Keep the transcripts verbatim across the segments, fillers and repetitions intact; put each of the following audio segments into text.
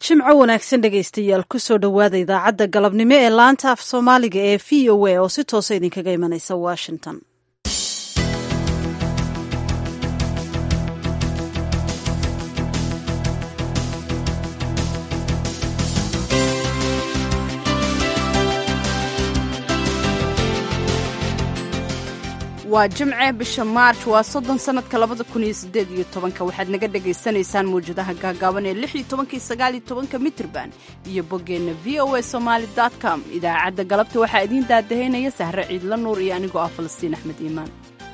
jimco wanaagsan dhegaystayaal kusoo dhowaada idaacadda galabnimo ee laanta af soomaaliga ee v o a oo si toosa idinkaga imanaysa washington. waa jimce bisha maarch waa soddon sanadka labada kun iyo siddeed iyo tobanka waxaad naga dhagaysanaysaan mawjadaha gaagaaban ee lix iyo tobanka iyo sagaal iyo tobanka mitirban iyo boggeenna v o a somaali dot com. idaacadda galabta waxaa idiin daadahaynaya sahre ciidla nuur iyo anigoo ah falastiin axmed iimaan.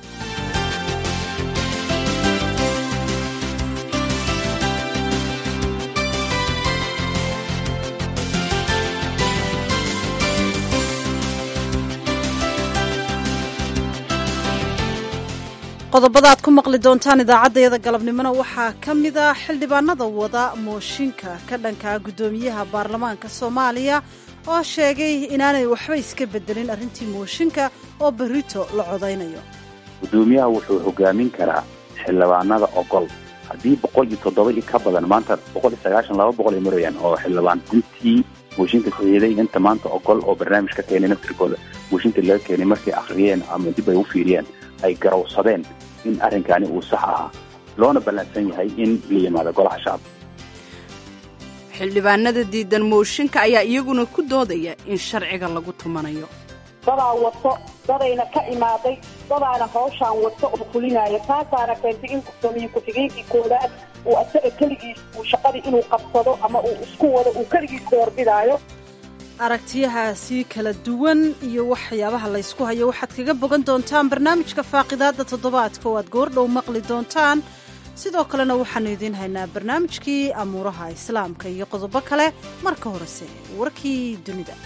qodobada aad ku maqli doontaan idaacaddayada galabnimona waxaa ka mid a xildhibaanada wada mooshinka ka dhankaa guddoomiyaha baarlamaanka soomaaliya oo sheegay inaanay waxba iska bedelin arrintii mooshinka oo berrito la codaynayo. guddoomiyaha wuxuu hogaamin karaa xildhibaanada ogol haddii boqol iyo toddoba iyo ka badan maanta boqol iyo sagaashan laba boqol ay marayaan oo xildhibaan intii mooshinka saxiiday inta maanta ogol oo barnaamij ka keenay naftirkooda mooshinka laga keenay markay akhriyeen ama dib ay u fiiriyeen ay garowsadeen in arrinkaani uu sax ahaa loona ballansan yahay in la yimaado golaha shacabka. xildhibaanada diidan mooshinka ayaa iyaguna ku doodaya in sharciga lagu tumanayo. dadaa wato dadayna ka imaaday dadaana hawshaan wato oo fulinaya taasaana keentay in guddoomiye ku-xigeenkii koowaad uu asaga keligiis uu shaqadii inuu qabsado ama uu isku wado uu keligiis doorbidaayo. aragtiyahaasi kala duwan iyo waxyaabaha laysku hayo waxaad kaga bogan doontaan barnaamijka faaqidaadda toddobaadka oo aad goordhow maqli doontaan. sidoo kalena waxaannu idiin haynaa barnaamijkii amuuraha islaamka iyo qodobo kale. marka horese warkii dunida.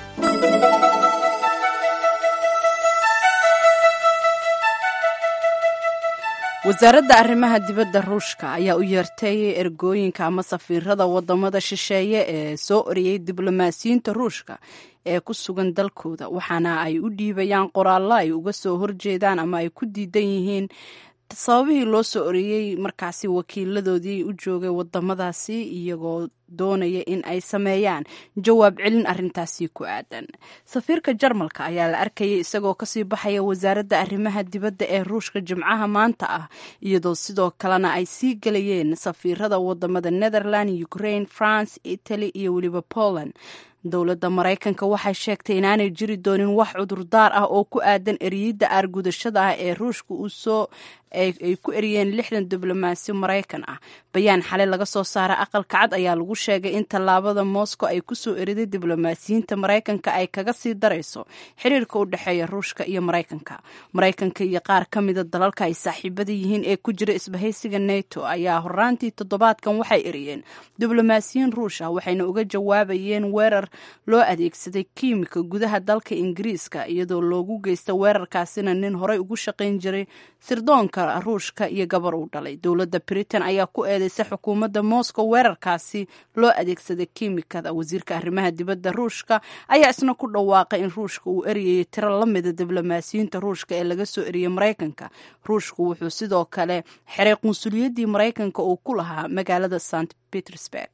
wasaaradda arrimaha dibadda ruushka ayaa u yeertay ergooyinka ama safiirada wadamada shisheeye ee soo oriyey diblomaasiyiinta ruushka ee ku sugan dalkooda waxaana ay u dhiibayaan qoraallo ay uga soo horjeedaan ama ay ku diidan yihiin sababihii loo soo oriyey markaasi wakiiladoodii u joogay wadamadaasi iyagoo doonaya in ay sameeyaan jawaab celin arrintaasi ku aadan. safiirka jarmalka ayaa la arkayay isagoo kasii baxaya wasaaradda arrimaha dibadda ee ruushka jimcaha maanta ah iyadoo sidoo kalena ay sii gelayeen safiirada wadamada netherland, ukraine, france, italy iyo weliba poland. dowladda maraykanka waxay sheegtay inaanay jiri doonin wax cudurdaar ah oo ku aadan eriyidda aargudashada ah ee ruushka uu soo ay ku eriyeen lixdan diblomaasi maraykan ah. bayaan xalay laga soo saaray aqalka cad ayaa lagu sheegay in tallaabada moscow ay ku soo eriday diblomaasiyiinta maraykanka ay kaga sii darayso xiriirka u dhexeeya ruushka iyo maraykanka. maraykanka iyo qaar ka mida dalalka ay saaxiibada yihiin ee ku jira isbahaysiga neto ayaa horaantii toddobaadkan waxay eriyeen diblomaasiyiin ruush ah waxayna uga jawaabayeen weerar loo adeegsaday kiimika gudaha dalka ingiriiska iyadoo loogu geysta weerarkaasina nin horey ugu shaqayn jiray sirdoonka ruushka iyo gabar uu dhalay. dowladda britain ayaa ku eedeysay xukuumadda moscow weerarkaasi loo adeegsaday kiimikada. wasiirka arrimaha dibadda ruushka ayaa isna ku dhawaaqay in ruushka uu eriyay tiro la mida diblomaasiyiinta ruushka ee laga soo eriyey maraykanka. ruushku wuxuu sidoo kale xiray qunsuliyaddii maraykanka uu ku lahaa magaalada st petersburg.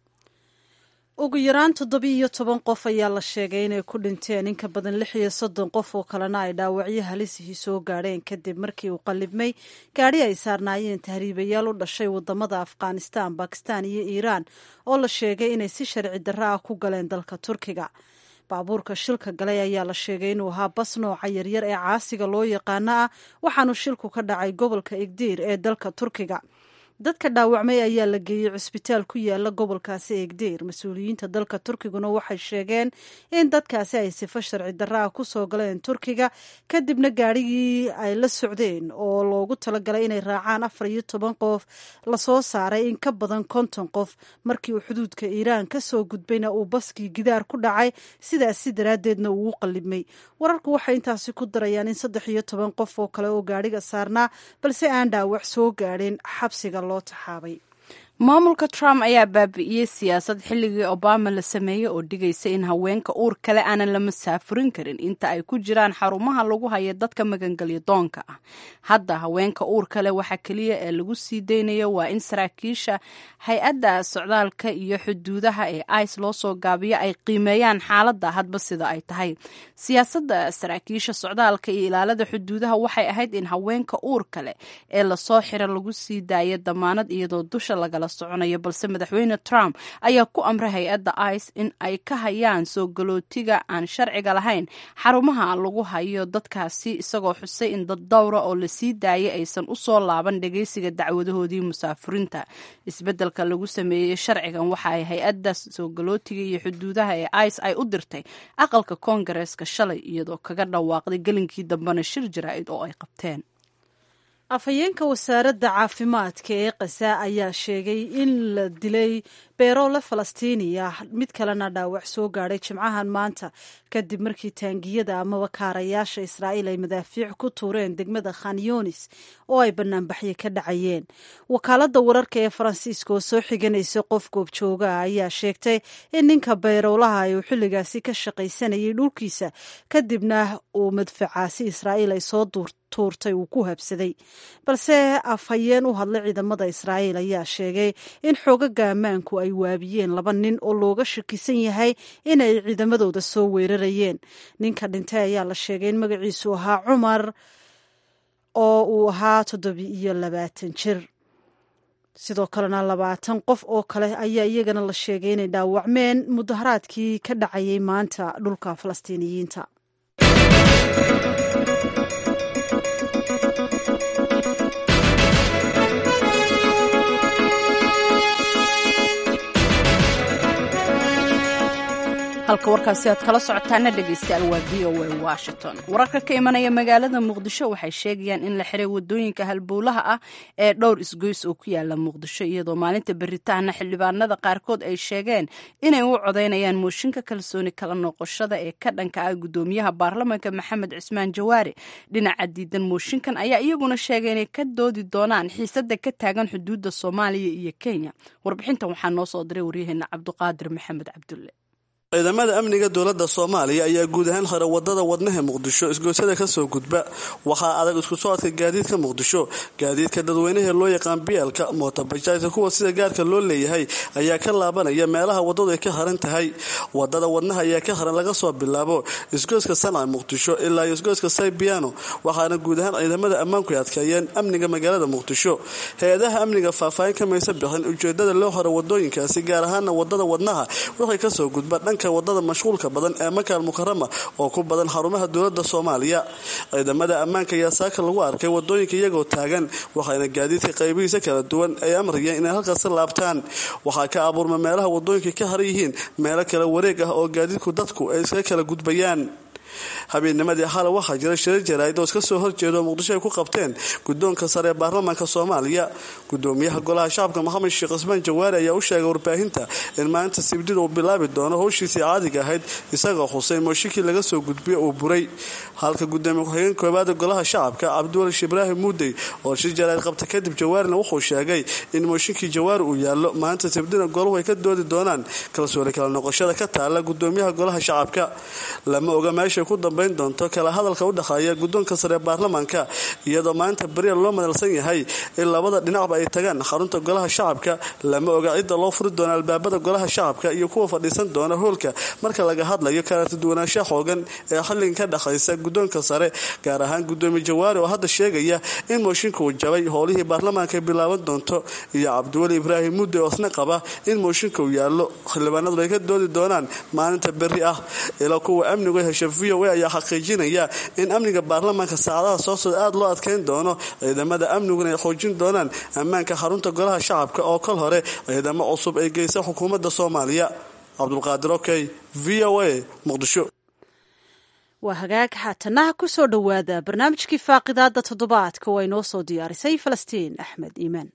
ugu yaraan toddoba-iyo toban qof ayaa la sheegay inay ku dhinteen in ka badan lix iyo soddon qof oo kalena ay dhaawacyo halisihii soo gaadheen kadib markii uu qallibmay gaadhi ay saarnaayeen tahriibayaal u dhashay wadamada afghanistan, bakistan iyo iiraan oo la sheegay inay si sharci darro ah ku galeen dalka turkiga. baabuurka shilka galay ayaa la sheegay inuu ahaa bas nooca yaryar ee caasiga loo yaqaano ah waxaanu shilku ka dhacay gobolka egdiir ee dalka turkiga. dadka dhaawacmay ayaa la geeyey cusbitaal ku yaala gobolkaasi egdeer. mas-uuliyiinta dalka turkiguna waxay sheegeen in dadkaasi ay sifo sharci darra ah ku soo galeen turkiga kadibna gaadhigii ay la socdeen oo loogu talagalay inay raacaan afar iyo toban qof lasoo saaray in ka badan konton qof markii uu xuduudka iiraan ka soo gudbayna uu baskii gidaar ku dhacay sidaasi daraaddeedna uu u qallibmay. wararku waxay intaasi ku darayaan in saddex iyo toban qof oo kale oo gaadhiga saarnaa balse aan dhaawac soo gaadhin xabsiga loo taxaabay. maamulka Trump ayaa baabi'iyey siyaasad xilligii Obama la sameeyey oo dhigaysa in haweenka uur kale aanan la masaafurin karin inta ay ku jiraan xarumaha lagu hayo dadka magangelyo doonka ah. Hadda haweenka uur kale waxa kaliya ee lagu sii deynayo waa in saraakiisha hay-adda socdaalka iyo xuduudaha ee I C E loo soo gaabiyo ay qiimeeyaan xaaladda hadba sida ay tahay. Siyaasadda saraakiisha socdaalka iyo ilaalada xuduudaha waxay ahayd in haweenka uur kale ee lasoo xiro lagu sii daayo damaanad iyadoo dusha lagala soconayo, balse madaxweyne Trump ayaa ku amray hay-adda I C E in ay ka hayaan soo galootiga aan sharciga lahayn xarumaha lagu hayo dadkaasi, isagoo xusay in dad dowra oo la sii daayay aysan u soo laaban dhageysiga dacwadahoodii musaafuriinta. Isbeddelka lagu sameeyey sharcigan waxa ay hay-adda soo galootiga iyo xuduudaha ee I C E ay u dirtay aqalka koongareeska shalay iyadoo kaga dhawaaqday gelinkii dambena shir jaraa'id oo ay qabteen. afhayeenka wasaaradda caafimaadka ee Gaza ayaa sheegay in la dilay beerole Falastiiniya mid kalena dhaawac soo gaadhay Jimcahan maanta kadib markii taangiyada amaba kaarayaasha Israa'iil ay madaafiic ku tuureen degmada Khan Yunis oo ay banaanbaxyo ka dhacayeen. Wakaaladda wararka ee Faransiiska oo soo xiganaysa qof goobjooga ayaa sheegtay in ninka beerolaha uu xilligaasi ka shaqaysanayay dhulkiisa kadibna uu madfacaasi Israa'iil ay soo duurtay tuurtay uu ku habsaday, balse afhayeen u hadlay ciidamada Israa'iil ayaa sheegay in xoogaga ammaanku ay waabiyeen laba nin oo looga shakisan yahay inay ciidamadooda soo weerarayeen. Ninka dhintay ayaa la sheegay in magaciisu ahaa Cumar oo uu ahaa toddoba iyo labaatan jir. Sidoo kalena labaatan qof oo kale ayaa iyagana la sheegay inay dhaawacmeen mudaharaadkii ka dhacayay maanta dhulka Falastiiniyiinta. halka warkaasi aad kala socotaana dhegeystayaal waa v o a Washington. Wararka ka imanaya magaalada Muqdisho waxay sheegayaan in la xiray wadooyinka halbowlaha ah ee dhowr isgoys oo ku yaala Muqdisho, iyadoo maalinta beritaana xildhibaanada qaarkood ay sheegeen inay u codeynayaan mooshinka kalsooni kala noqoshada ee ka dhanka ah gudoomiyaha baarlamaanka Maxamed Cismaan Jawaari. Dhinaca diidan mooshinkan ayaa iyaguna sheegay inay ka doodi doonaan xiisada ka taagan xuduudda Soomaaliya iyo Kenya. Warbixintan waxaa noo soo diray waryaheena Cabduqaadir Maxamed Cabdulle. ciidamada amniga dowladda Soomaaliya ayaa guud ahaan hore wadada wadnaha Muqdisho isgoysada ka soo gudba waxa adag isku socodka gaadiidka Muqdisho gaadiidka dadweynaha loo yaqaan bielka mootobajaajka kuwa sida gaarka loo leeyahay ayaa ka laabanaya meelaha wadadu ay ka haran tahay wadada wadnaha ayaa ka haran laga soo bilaabo isgoyska Sanaa Muqdisho ilaa isgoyska Saybiano waxaana guud ahaan ciidamada ammaanku ay adkeeyeen amniga magaalada Muqdisho hay'adaha amniga faahfaahin ka maysan bixin ujeedada loo horo wadooyinkaasi gaar ahaan wadada wadnaha waxay ka soo gudba wadada mashquulka badan ee Makaal Mukarrama oo ku badan xarumaha dowladda Soomaaliya. Ciidamada ammaanka ayaa saaka lagu arkay wadooyinka iyagoo taagan waxayna gaadiidka qaybihiisa kala duwan ay amrayeen inay halkaas laabtaan. Waxaa ka abuurma meelaha wadooyinka ka haran yihiin meelo kala wareeg ah oo gaadiidku dadku ay iska kala gudbayaan. habeennimadii xalay waxaa jira shir jaraa'id oo iska soo horjeedo Muqdisho ay ku qabteen gudoonka sare ee baarlamaanka Soomaaliya. Gudoomiyaha golaha shacabka Maxamed Sheekh Cismaan Jawaari ayaa u sheegay warbaahinta in maanta Sabtida uu bilaabi doono howshiisii caadiga ahayd isagoo xusay mooshinkii laga soo gudbiyay uu buray. halka gudoomiye ku-xigeen koobaad golaha shacabka Cabdiwali Ibraahim Muudey oo shir jaraa'id qabta kadib Jawaarina wuxuu sheegay in mooshinkii Jawaari uu yaalo maanta Sabtida goluhu ay ka doodi doonaan kalsooni kala noqoshada ka taala gudoomiyaha golaha shacabka. lama oga meesha ku dambeyn doonto kala hadalka u dhaxeeya gudoonka sare ee baarlamaanka iyadoo maanta bari loo madalsan yahay in labada dhinacba ay tagaan xarunta golaha shacabka. lama oga cid loo furi doona albaabada golaha shacabka iyo kuwa fadhiisan doona hoolka marka laga hadlayo kala duwanaanshaha xoogan ee xilligan ka dhaxaysa gudoonka sare gaar ahaan gudoomiye Jawaari oo hadda sheegaya in mooshinka uu jabay howlihii baarlamaanka bilaaban doonto iyo Cabdiwali Ibraahim Muudey oo isna qaba in mooshinka uu yaalo xildhibaanadu ay ka doodi doonaan maalinta bari ah. ila kuwa amniga hesha V O A ayaa xaqiijinaya in amniga baarlamaanka saacadaha soo socda aad loo adkeyn doono ciidamada amniguna ay xoojin doonaan ammaanka xarunta golaha shacabka oo kal hore ciidamo cusub ay geysay xukuumadda Soomaaliya. Cabdulqaadir Okay, V O A, Muqdisho. waa hagaag xaatanaha ku soo dhowaada barnaamijkii faaqidaada toddobaadka oo ay noo soo diyaarisay Falastiin Axmed Iimaan.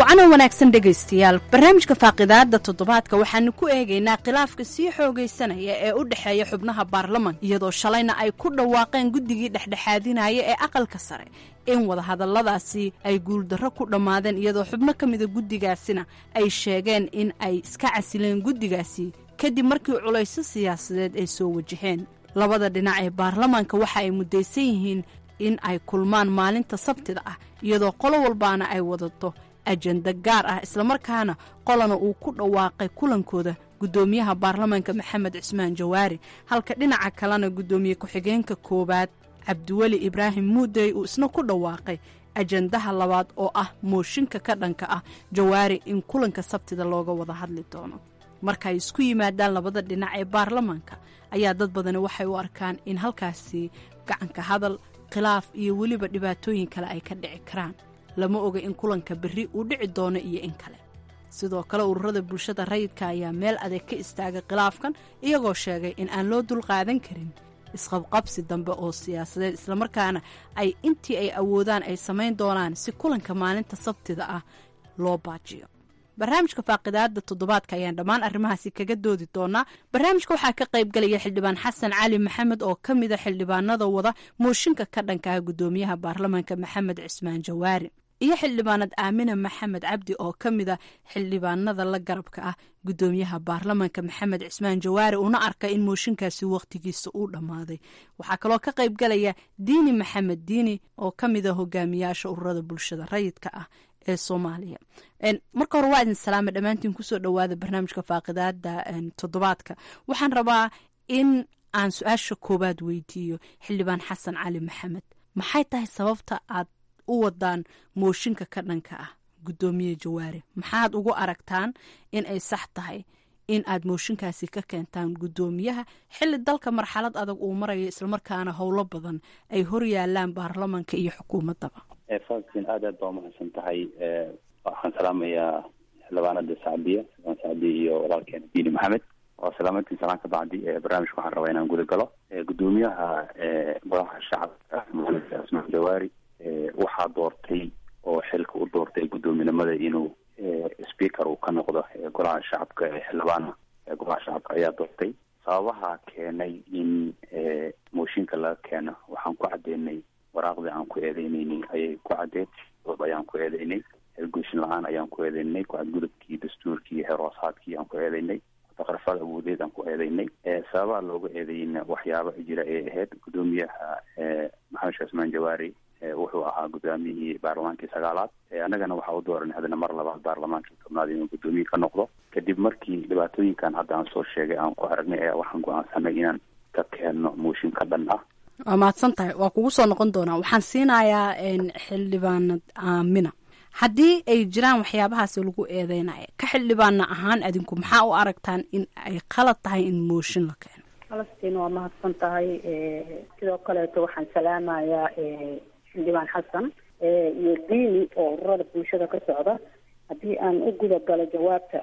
wacana wanaagsan dhegaystayaal barnaamijka faaqidaada toddobaadka waxaanu ku eegaynaa khilaafka sii xoogaysanaya ee u dhexeeya xubnaha baarlamanka iyadoo shalayna ay ku dhawaaqeen guddigii dhexdhexaadinaya ee aqalka sare in wadahadalladaasi ay guuldarro ku dhammaadeen iyadoo xubno ka mida guddigaasina ay sheegeen in ay iska casileen guddigaasi kadib markii culayso siyaasadeed ay soo wajaheen labada dhinac ee baarlamaanka waxa ay muddaysan yihiin in ay kulmaan maalinta sabtida ah iyadoo qolo walbaana ay wadato ajenda gaar ah islamarkaana qolana uu ku dhawaaqay kulankooda guddoomiyaha baarlamaanka maxamed cismaan jawaari halka dhinaca kalena guddoomiye ku-xigeenka koowaad cabdiweli ibraahim muudey uu isna ku dhawaaqay ajendaha labaad oo ah mooshinka ka dhanka ah jawaari in kulanka sabtida looga wada hadli doono marka ay isku yimaadaan labada dhinac ee baarlamaanka ayaa dad badani waxay u arkaan in halkaasi gacanka hadal khilaaf iyo weliba dhibaatooyin kale ay ka dhici karaan lama oga in kulanka berri uu dhici doono iyo in kale sidoo kale ururada bulshada rayidka ayaa meel adeeg ka istaagay khilaafkan iyagoo sheegay in aan loo dulqaadan karin isqabqabsi dambe oo siyaasadeed islamarkaana ay intii ay awoodaan ay samayn doonaan si kulanka maalinta sabtida ah loo baajiyo barnaamijka faaqidaada toddobaadka ayaan dhammaan arrimahaasi kaga doodi doonaa barnaamijka waxaa ka qayb galaya xildhibaan xasan cali maxamed oo ka mida xildhibaanada wada mooshinka ka dhankaha guddoomiyaha baarlamaanka maxamed cismaan jawaari iyo xildhibaanad aamina maxamed cabdi oo ka mida xildhibaanada la garabka ah guddoomiyaha baarlamaanka maxamed cismaan jawaari una arka in mooshinkaasi wakhtigiisa uu dhammaaday waxaa kaloo ka qayb galaya diini maxamed diini oo ka mida hogaamiyaasha ururada bulshada rayidka ah ee soomaaliya marka hore waa idin salaama dhammaantiin kusoo dhowaada barnaamijka faaqidaada toddobaadka waxaan rabaa in aan su-aasha koowaad weydiiyo xildhibaan xasan cali maxamed maxay tahay sababta aad u wadaan mooshinka ka dhanka ah guddoomiye jawaari maxaad ugu aragtaan in ay sax tahay in aad mooshinkaasi ka keentaan guddoomiyaha xilli dalka marxalad adag uu marayo islamarkaana howlo badan ay hor yaalaan baarlamanka iyo xukuumaddaba fasin aad aad baa umahadsan tahay waxaan salaamayaa xildhibaanada sacdiya xildhibaan sacdiya iyo walaalkeena diini maxamed waa salaamantiin salaan ka bacdi barnaamijka waxaan rabaa inaan guda galo guddoomiyaha golaha shacabka maxamed cismaan jawaari waxaa doortay oo xilka u doortay guddoominimada inuu speaker uu ka noqdo golaha shacabka ee xildhibaana golaha shacabka ayaa doortay sababaha keenay in mooshinka laga keeno waxaan ku cadeynay waraaqdii aan ku eedeynayny ayay ku cadeed ayaan ku eedeynay hergushin la-aan ayaan ku eedeynay ku-cadgudubkii dastuurkii xeroosaadkii aan ku eedeynay taqrifada awoodeed aan ku eedeynay sababaha looga eedeynay waxyaaba jira ee ahayd guddoomiyaha maxamed cismaan jawaari wuxuu ahaa guddoomiyihii baarlamaankii sagaalaad annagana waxaa u dooranay haddana mar labaad baarlamaankii tobnaad inuu guddoomiye ka noqdo kadib markii dhibaatooyinkan hadda aan soo sheegay aan ku aragnay ayaa waxaan go-aansanay inaan ka keenno mooshin ka dhan ah waa mahadsan tahay waa kugu soo noqon doonaa waxaan siinayaa xildhibaanad aamina haddii ay jiraan waxyaabahaasi lagu eedeynaya ka xildhibaana ahaan adinku maxaa u aragtaan in ay qalad tahay in mooshin la keeno falastiin waa mahadsan tahay sidoo kaleeto waxaan salaamayaa xildhibaan xasan iyo diini oo ururada bulshada ka socda haddii aan u guda galo jawaabta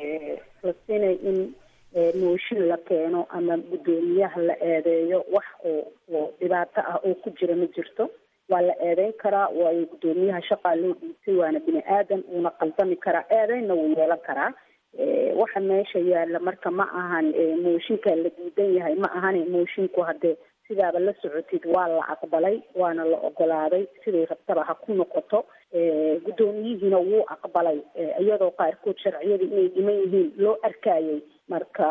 falastiin in mooshin la keeno ama guddoomiyaha la eedeeyo wax oo oo dhibaato ah oo ku jira ma jirto waa la eedeyn karaa waayo guddoomiyaha shaqaa loo dhiibtay waana bini aadan uuna qaldami karaa eedeynna wuu yeelan karaa waxa meesha yaalla marka ma ahan mooshinka la diidan yahay ma ahane moshinku haddee sidaaba la socotid waa la aqbalay waana la ogolaaday siday rabtaba ha ku noqoto guddoomiyihiina wuu aqbalay iyadoo qaarkood sharciyada inay dhiman yihiin loo arkayay marka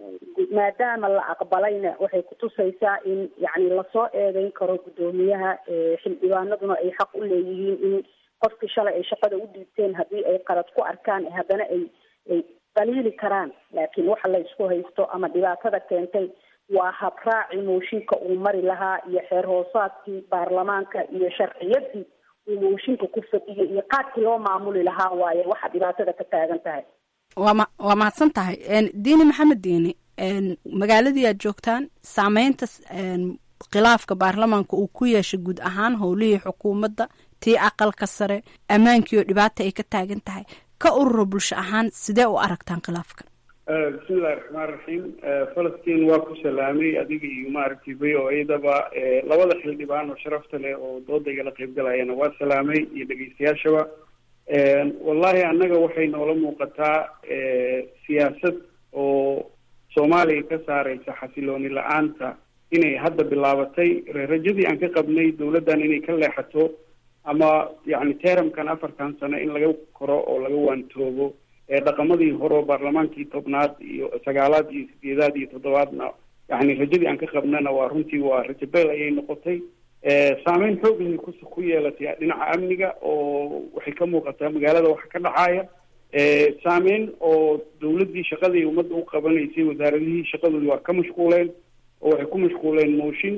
maadaama la aqbalayna waxay kutusaysaa in yacni lasoo eedeyn karo guddoomiyaha xildhibaanaduna ay xaq u leeyihiin in qofkii shalay ay shaqada u dhiibteen haddii ay qalad ku arkaan haddana ay ay daliili karaan laakiin waxa la isku haysto ama dhibaatada keentay waa habraaci mooshinka uu mari lahaa iyo xeer hoosaadkii baarlamaanka iyo sharciyadii uu mooshinka ku fadhiyay iyo qaadkii loo maamuli lahaa waaye waxa dhibaatada ka taagan tahay waa waa mahadsan tahay diini maxamed diini magaaladii aad joogtaan saameynta khilaafka baarlamaanka uu ku yeeshay guud ahaan howlihii xukuumadda tii aqalka sare ammaankii oo dhibaata ay ka taagan tahay ka urura bulsho ahaan sidee u aragtaan khilaafkan bismillahi raxmaan raxiim falastiin waa ku salaamay adiga iyo maaragtay v o adaba labada xildhibaan oo sharafta leh oo dooda igala qayb galayana waa salaamay iyo dhegeystayaashaba wallahi annaga waxay noola muuqataa siyaasad oo soomaaliya ka saareysa xasilooni la-aanta inay hadda bilaabatay. rajadii aan ka qabnay dawladdan inay ka leexato ama yacni teramkan afartan sano in laga koro oo laga waantoobo dhaqamadii hore oo baarlamaankii tobnaad iyo sagaalaad iyo sideedaad iyo toddobaadna yani rajadii aan ka qabnana waa runtii waa rajabeel ayay noqotay. saameyn xoogay ku ku yeelatay dhinaca amniga oo waxay ka muuqataa magaalada waxa ka dhacaya. saameyn oo dawladdii shaqadii ummadda u qabanaysay wasaaradihii shaqadoodii waa ka mashquuleen oo waxay ku mashquuleen mooshin.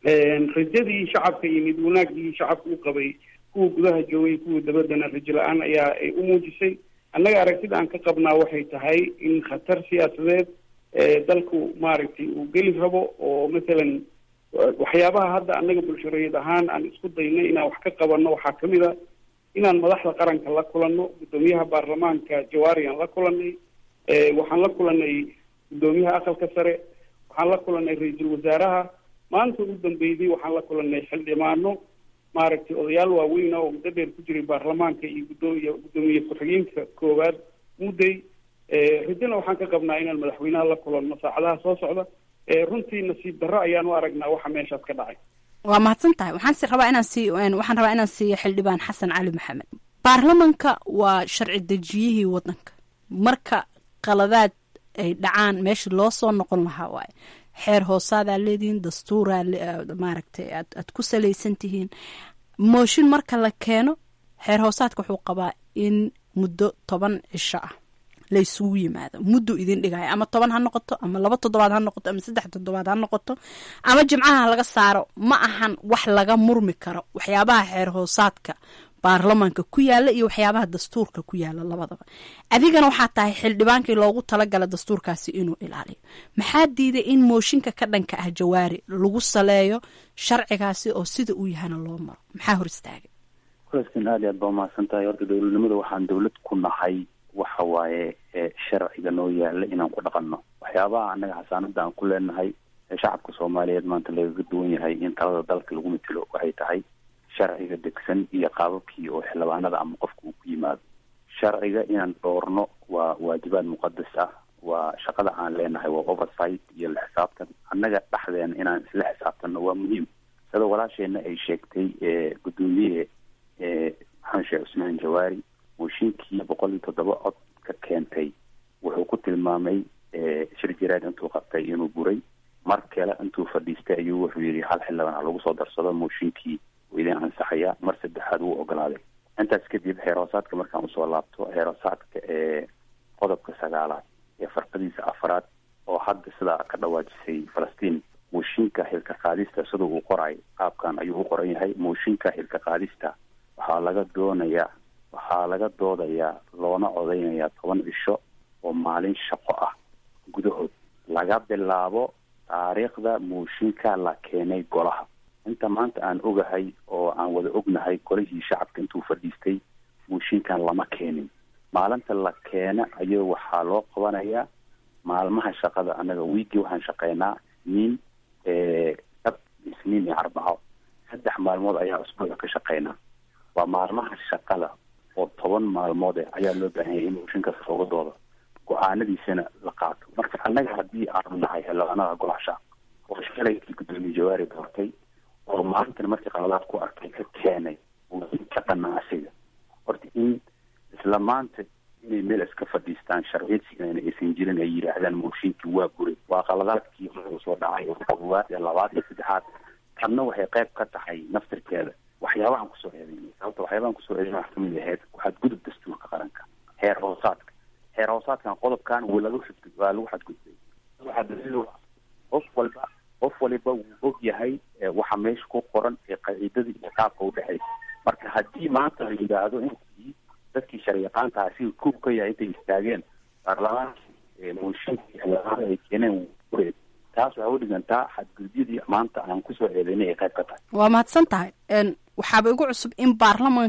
rajadii shacabka iyo mid wanaagii shacabka u qabay kuwa gudaha joogay kuwa dabaddana rajo la-aan ayaa ay u muujisay. annaga aragtida aan ka qabnaa waxay tahay in khatar siyaasadeed dalku maaragtay uu geli rabo oo mathalan waxyaabaha hadda annaga bulshareed ahaan aan isku daynay inaan wax ka qabanno waxaa kamid a inaan madaxda qaranka la kulanno. guddoomiyaha baarlamaanka jawaari aan la kulanay, waxaan la kulanay guddoomiyaha aqalka sare, waxaan la kulanay ra-iisul wasaaraha. maanta ugu dambeydii waxaan la kulanay xildhibaano maaragtay odayaal waaweyn oo muddo dheer ku jiray baarlamaanka iyo gudoomiye guddoomiye ku-xigeenka koowaad mudday. rajana waxaan ka qabnaa inaan madaxweynaha la kulanno saacadaha soo socda. runtii nasiib darro ayaan u aragnaa waxa meeshaas ka dhacay. waa mahadsan tahay. waxaan si rabaa inaan sii waxaan rabaa inaan siiyo xildhibaan xasan cali maxamed. baarlamanka waa sharci dejiyihii waddanka. marka qaladaad ay dhacaan meesha loo soo noqon lahaa waaye. xeer hoosaadaa leedihiin, dastuuraa maaragtay aad aad ku salaysan tihiin. mooshin marka la keeno xeer hoosaadka wuxuu qabaa in muddo toban cisho ah la isugu yimaado. muddo idin dhigaya ama toban ha noqoto ama laba toddobaad ha noqoto ama saddex toddobaad ha noqoto ama jimcaha laga saaro. ma ahan wax laga murmi karo waxyaabaha xeer hoosaadka baarlamanka ku yaala iyo waxyaabaha dastuurka ku yaala labadaba. adigana waxaa tahay xildhibaankii loogu talagala dastuurkaasi inuu ilaaliyo. maxaa diiday in mooshinka ka dhanka ah jawaari lagu saleeyo sharcigaasi oo sida uu yahana loo maro? maxaa hor istaagay? kulaskan aad iyo aad baa umahadsan tahay. horta dowladnimada waxaan dawlad ku nahay waxa waaye sharciga noo yaala inaan ku dhaqanno. waxyaabaha annaga xasaanada aan ku leenahay shacabka soomaaliyeed maanta lagaga duwan yahay in talada dalka lagu matilo waxay tahay sharciga degsan iyo qaababkii oo xildhibaanada ama qofka uu ku yimaado. sharciga inaan doorno waa waajibaad muqadas ah. waa shaqada aan leenahay waa oversight iyo la xisaabtan. annaga dhexdeena inaan isla xisaabtanno waa muhiim. sida walaasheena ay sheegtay gudoomiye maxamed sheekh cusmaan jawaari mooshinkii boqol iyo toddoba cod ka keentay wuxuu ku tilmaamay shir jiraad intuu qabtay inuu buray. mar kale intuu fadhiistay ayuu wuxuu yidhi hal xildhibaan ha lagu soo darsado mooshinkii wuu idin ansaxaya. mar saddexaad wuu ogolaaday. intaas kadib xeer hoosaadka markaan usoo laabto xeer hoosaadka ee qodobka sagaalaad ee farqadiisa afaraad oo hadda sidaa ka dhawaajisay falastiin mooshinka xilka qaadista sida uu qoray qaabkan ayuu u qoran yahay. mooshinka xilka qaadista waxaa laga doonayaa waxaa laga doodayaa loona codeynayaa toban cisho oo maalin shaqo ah gudahood laga bilaabo taariikhda mooshinka la keenay golaha. inta maanta aan ogahay oo aan wada ognahay golihii shacabka intuu fadhiistay mooshinkan lama keenin. maalinta la keena ayuu waxaa loo qabanayaa maalmaha shaqada. annaga wiigii waxaan shaqeynaa isniin ab isniin iyo arbaco saddex maalmood ayaa usbuuca ka shaqeynaa. waa maalmaha shaqada oo toban maalmood ayaa loo baahan yahay in mooshinkaas looga doodo go-aanadiisana la qaato. marka annaga haddii aanu nahay xildhibaanada golaha shacabka oo shalaykii guddoomiye jawaari doortay oo maalintan markii qaladaad ku arkay ka keenay ka dhanaa asiga horta in isla maanta inay meel iska fadhiistaan sharciyadsiina aysan jirin ay yidhaahdaan mooshinkii waa buray. waa qaladaadkii soo dhacay koowaad ee labaad iyo saddexaad. tanna waxay qayb ka tahay naftirkeeda waxyaabahan kusoo eedeynay. sababta waxyaabahan kusoo eedeynay wax kamid ahayd waxaad gudub dastuurka qaranka heer hoosaadka heer hoosaadkan qodobkan waa lagu xadgud waa lagu xadgudbay. waxaa daliil qof walba qof waliba wuu og yahay waxa meesha ku qoran ee qaacidada iyo qaabka u dhexaysa. marka haddii maanta la yidhaahdo intii dadkii sharciyaqaantaha si kuub ka yahay intay istaageen baarlamaanka mooshinkii xildhibaanada ay keeneen bureed taas waxay u dhigantaa xadgudubyadii maanta aan kusoo eedeynay ay qayb ka tahay. waa mahadsan tahay. waxaaba igu cusub in baarlamanka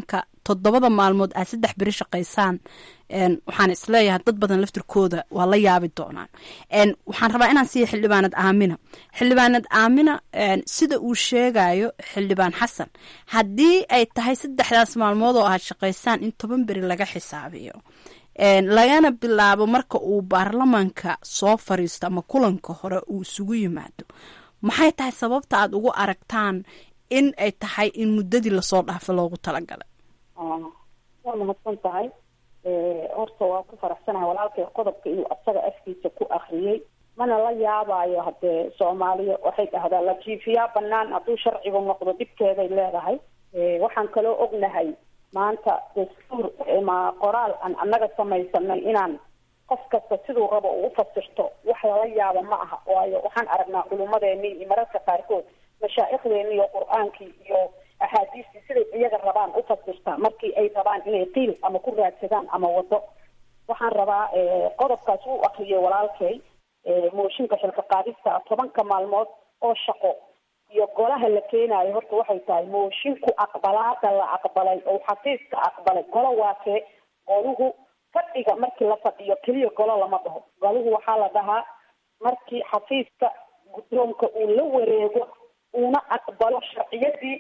toddobada maalmood aad saddex beri shaqaysaan waxaan isleeyahay dad badan laftirkooda waa la yaabi doonaan. waxaan rabaa inaan siiya xildhibaanad aamina xildhibaanad aamina sida uu sheegayo xildhibaan xasan, haddii ay tahay saddexdaas maalmood oo aad shaqaysaan in toban beri laga xisaabiyo lagana bilaabo marka uu baarlamaanka soo fariisto ama kulanka hore uu isugu yimaado, maxay tahay sababta aad ugu aragtaan in ay tahay in muddadii lasoo dhaafo loogu talagalay? waa mahadsan tahay. horta waa ku faraxsanahay walaalkay qodobka inuu asaga afkiisa ku akriyey, mana la yaabayo. haddee soomaaliya waxay dhahdaa la jiifiyaa banaan hadduu sharcigu noqdo dhibkeeday leedahay. waxaan kaloo ognahay maanta dastuur ma qoraal aan annaga samaysanay inaan qof kasta siduu rabo uu fasirto wax lala yaabo ma aha. waayo waxaan aragnaa culumadeennii iyo mararka qaarkood mashaaikhdeenni iyo qur-aankii iyo axaadiistii siday iyaga rabaan u fasirtaa markii ay rabaan inay qiil ama ku raadsadaan ama wado. waxaan rabaa qodobkaas uu akriyay walaalkay mooshinka xilka qaadista tobanka maalmood oo shaqo iyo golaha la keenayo. horta waxay tahay moshinku aqbalaada la aqbalay oo xafiiska aqbalay. golo waakee goluhu fadhiga markii la fadhiyo keliya golo lama dhaho. goluhu waxaa la dhahaa markii xafiiska guddoonka uu la wareego uuna aqbalo sharciyadii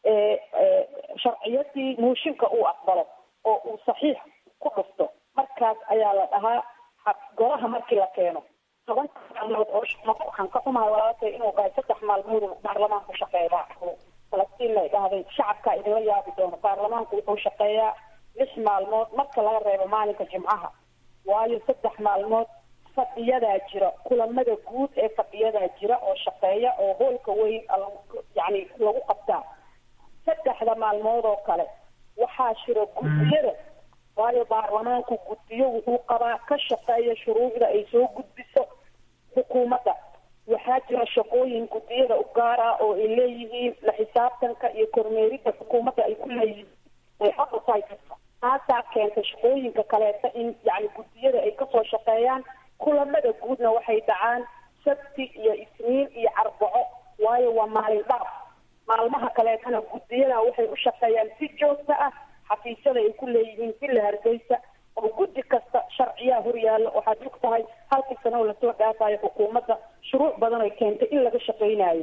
sharciyadii mooshinka uu aqbalo oo uu saxiix ku dhufto, markaas ayaa la dhahaa golaha markii la keeno. tobanka maalmood oo waxaan ka xumahay walaalkay inuu dhahay saddex maalmood baarlamaanku shaqeeyaa. falastiin ay dhahday shacabkaa idinla yaabi doono. baarlamaanku wuxuu shaqeeyaa lix maalmood marka laga reebo maalinka jimcaha, waayo saddex maalmood fadhiyadaa jira, kulamada guud ee fadhiyadaa jira oo shaqeeya oo hoolka weyn yani lagu qabtaa. saddexda maalmood oo kale waxaa jira guddiyada, waayo baarlamaanku guddiyo wuxuu qabaa ka shaqeeya shuruucda ay soo gudbiso xukuumadda. waxaa jira shaqooyin guddiyada u gaar ah oo ay leeyihiin la xisaabtanka iyo kormeeridda xukuumadda ay ku leeyihiin ay oversight. taasaa keentay shaqooyinka kaleeta in yani guddiyada ay kasoo shaqeeyaan. kulamada guudna waxay dhacaan sabti iyo isniin iyo arbaco, waayo waa maalin dhaaf. maalmaha kaleetana guddiyada waxay u shaqeeyaan si joogta ah xafiisyada ay ku leeyihiin sila hargeysa oo guddi kasta sharciyaa horyaalo. waxaad og tahay halkii sano lasoo dhaafayo xukuumadda shuruuc badan ay keentay in laga shaqeynayo.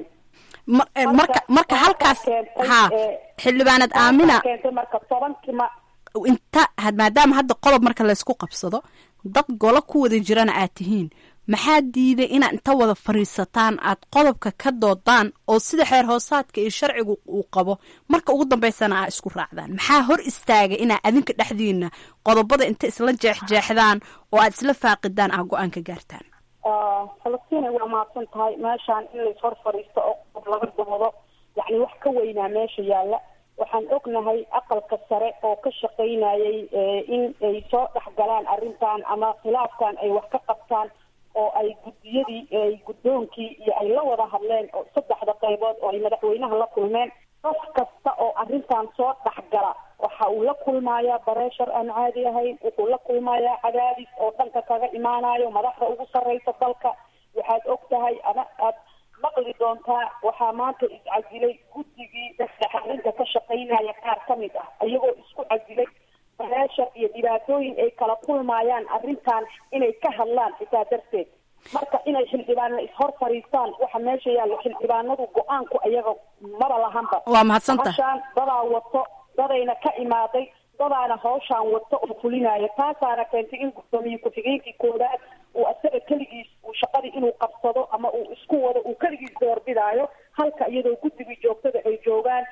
marka marka halkaas ha xildhibaanad aamina keentay marka tobankii ma inta maadaama hadda qodob marka laysku qabsado dad golo ku wada jirana aad tihiin, maxaa diiday inaad inta wada fadhiisataan aad qodobka ka doodaan oo sida xeer hoosaadka iyo sharcigu uu qabo marka ugu dambeysana aa isku raacdaan? maxaa hor istaagay inaa adinka dhexdiina qodobada inta isla jeexjeexdaan oo aad isla faaqidaan aa go-aan ka gaartaan? falastiin waa mahadsan tahay. meeshaan in lais hor fadhiisto oo qodob laga doodo yani wax ka weynaa meesha yaalla. waxaan ognahay aqalka sare oo ka shaqaynayay in ay soo dhexgalaan arrintan ama khilaafkan ay wax ka qabtaan oo ay guddiyadii ay guddoonkii iyo ay la wada hadleen oo saddexda qaybood oo ay madaxweynaha la kulmeen. qof kasta oo arrintan soo dhexgala waxa uu la kulmayaa bareeshar aan caadi ahayn, wuxuu la kulmayaa cadaadis oo dhanka kaga imaanayo madaxda ugu sarreysa dalka. waxaad og tahay ama aad maqli doontaa waxaa maanta iscasilay guddigii dhexdhexaadinta ka shaqaynaya qaar ka mid ah iyagoo isku casilay bareeshar iyo dhibaatooyin ay kala kulmayaan arrintan inay ka hadlaan xitaa darteed. marka inay xildhibaanna ishor fariistaan waxa meesha yaalla xildhibaanadu go-aanku ayaga maba lahanba. waa mahadsantahay. hashaan dadaa wato dadayna ka imaaday dadaana hawshaan wato oo fulinaya. taasaana keentay in guddoomiye ku-xigeenkii koowaad uu asaga keligiis uu shaqadii inuu qabsado ama uu isku wado uu keligiis doorbidaayo, halka iyadoo guddigii joogtada ay joogaan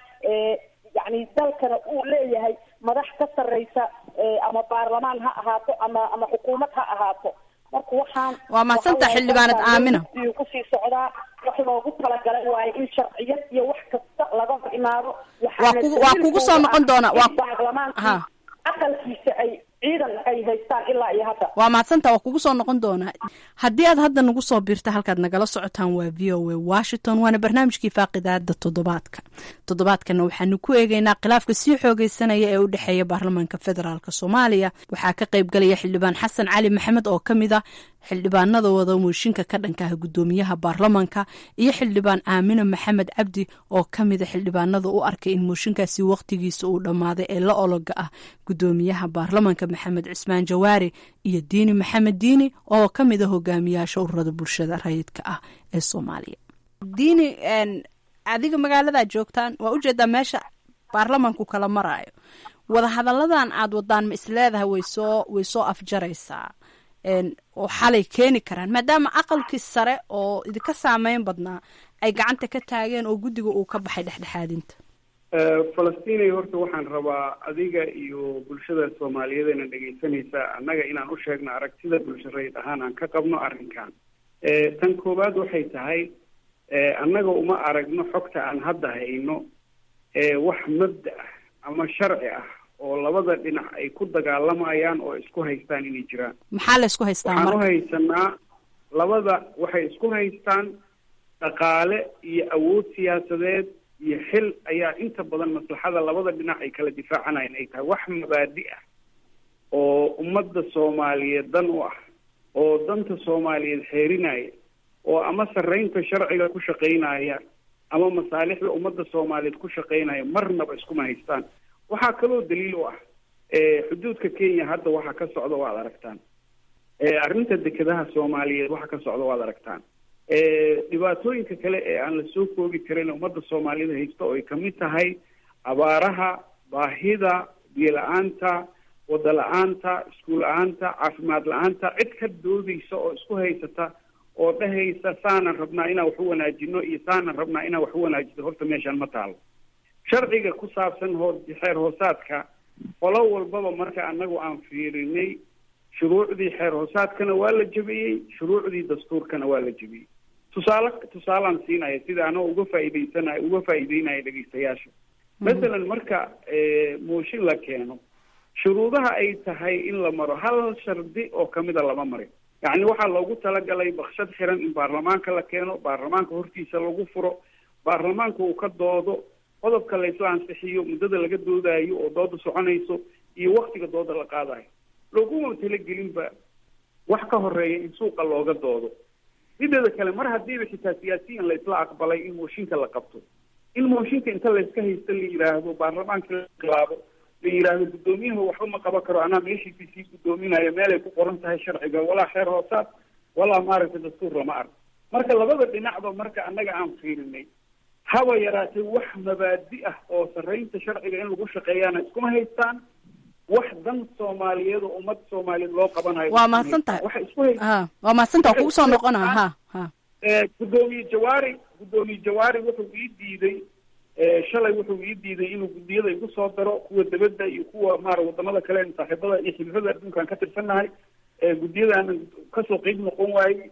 yani dalkana uu leeyahay madax ka sarreysa ama baarlamaan ha ahaato ama ama xukuumad ha ahaato. marka waxaan waa mahadsanta xildhibaanad aamina kusii socdaa wax loogu talagalay waayo in sharciyad iyo wax kasta laga hor imaado. waa kugu soo noqon doona waa baarlamaanka aqalkiisa ay ciidan ay haystaan ilaa iyo hadda. waa mahadsanta waa kugu soo noqon doonaa. haddii aad hadda nagu soo biirta halkaad nagala socotaan waa v o a washington, waana barnaamijkii faaqidaada toddobaadka. toddobaadkana waxaanu ku eegeynaa khilaafka sii xoogeysanaya ee u dhexeeya baarlamaanka federaalk soomaaliya. waxaa ka qayb galaya xildhibaan xasan cali maxamed oo ka mid ah xildhibaanada wada mooshinka ka dhankaha guddoomiyaha baarlamanka iyo xildhibaan aamina maxamed cabdi oo ka mida xildhibaanada u arkay in mooshinkaasi waqtigiisa uu dhammaaday ee la ologa ah guddoomiyaha baarlamanka maxamed cismaan jawaari iyo diini maxamed diini oo ka mida hogaamiyaasha ururada bulshada rayidka ah ee soomaaliya. diini adiga magaaladaa joogtaan waa ujeedaa meesha baarlamanku kala maraayo, wadahadalladan aad wadaan ma isleedahay way soo way soo afjaraysaa oo xalay keeni karaan maadaama aqalkii sare oo idinka saameyn badnaa ay gacanta ka taageen oo guddiga uu ka baxay dhexdhexaadinta? falastinay horta waxaan rabaa adiga iyo bulshada soomaaliyeedna dhegaysanaysa annaga inaan u sheegno aragtida bulsho rayid ahaan aan ka qabno arrinkan. tan koowaad waxay tahay annaga uma aragno xogta aan hadda hayno wax mabda ah ama sharci ah oo labada dhinac ay ku dagaalamayaan oo isku haystaan inay jiraan. maxaa la isku haystaa marka? waxaan u haysanaa labada waxay isku haystaan dhaqaale iyo awood siyaasadeed iyo xil ayaa inta badan maslaxada labada dhinac ay kala difaacanayaan ay tahay wax mabaadi ah oo ummadda soomaaliyeed dan u ah oo danta soomaaliyeed xeerinaya oo ama sarreynta sharciga ku shaqaynaya ama masaalixda ummadda soomaaliyeed ku shaqaynaya marnaba iskuma haystaan. waxaa kaloo daliil u ah xuduudka kenya hadda waxa ka socda waad aragtaan, arrinta dekedaha soomaaliyeed waxa ka socda waad aragtaan, dhibaatooyinka kale ee aan la soo koobi karin ummadda soomaaliyeed haysto oo ay kamid tahay abaaraha, baahida, biyo la-aanta, wada la-aanta, iskuul la-aanta, caafimaad la-aanta, cid ka doodaysa oo isku haysata oo dhahaysa saanan rabnaa inaan wax u wanaajino iyo saanan rabnaa inaan wax u wanaajino horta meeshaan ma taalo. sharciga ku saabsan hoo xeer hoosaadka qolo walbaba marka annagu aan fiirinay shuruucdii xeer hoosaadkana waa la jebiyey, shuruucdii dastuurkana waa la jebiyey. tusaale tusaalaan siinaya sida anoo uga faa'iidaysanayo uga faa'iideynaya dhegeystayaasha. masalan marka mooshin la keeno shuruudaha ay tahay in la maro hal shardi oo kamida lama marin. yacni waxaa loogu talagalay bakshad xiran in baarlamaanka la keeno, baarlamaanka hortiisa lagu furo, baarlamaanka uu ka doodo, qodobka la isla ansixiyo, muddada laga doodaayo oo dooda soconayso iyo waktiga dooda la qaadayo. loguma talagelinba wax ka horeeya in suuqa looga doodo. mideeda kale mar haddiiba xitaa siyaasiyan la isla aqbalay in mooshinka la qabto, in mooshinka inta layska haysto la yidhaahdo baarlamaanka la inqilaabo, la yidhaahdo guddoomiyaha waxba ma qaban karo anaa meeshiisii sii guddoominayo meelay ku qoran tahay sharciga walaa xeer hoosaad walaa maaragtay dastuur lama arko. marka labada dhinacba marka annaga aan fiirinay haba yaraatay wax mabaadi ah oo sarreynta sharciga in lagu shaqeeyaana iskuma haystaan, wax dan soomaaliyeed oo ummad soomaaliyeed loo qabanayo waa mahadsantahay ha waa mahadsantahay kugu soo noqonaa ha ha guddoomiye jawaari guddoomiye jawaari wuxuu ii diiday shalay wuxuu ii diiday inuu guddiyada igu soo daro kuwa debadda iyo kuwa maara wadamada kale saaxiibada iyo xilfada adduunkaan ka tirsannahay guddiyadaanan kasoo qeyb noqon waayey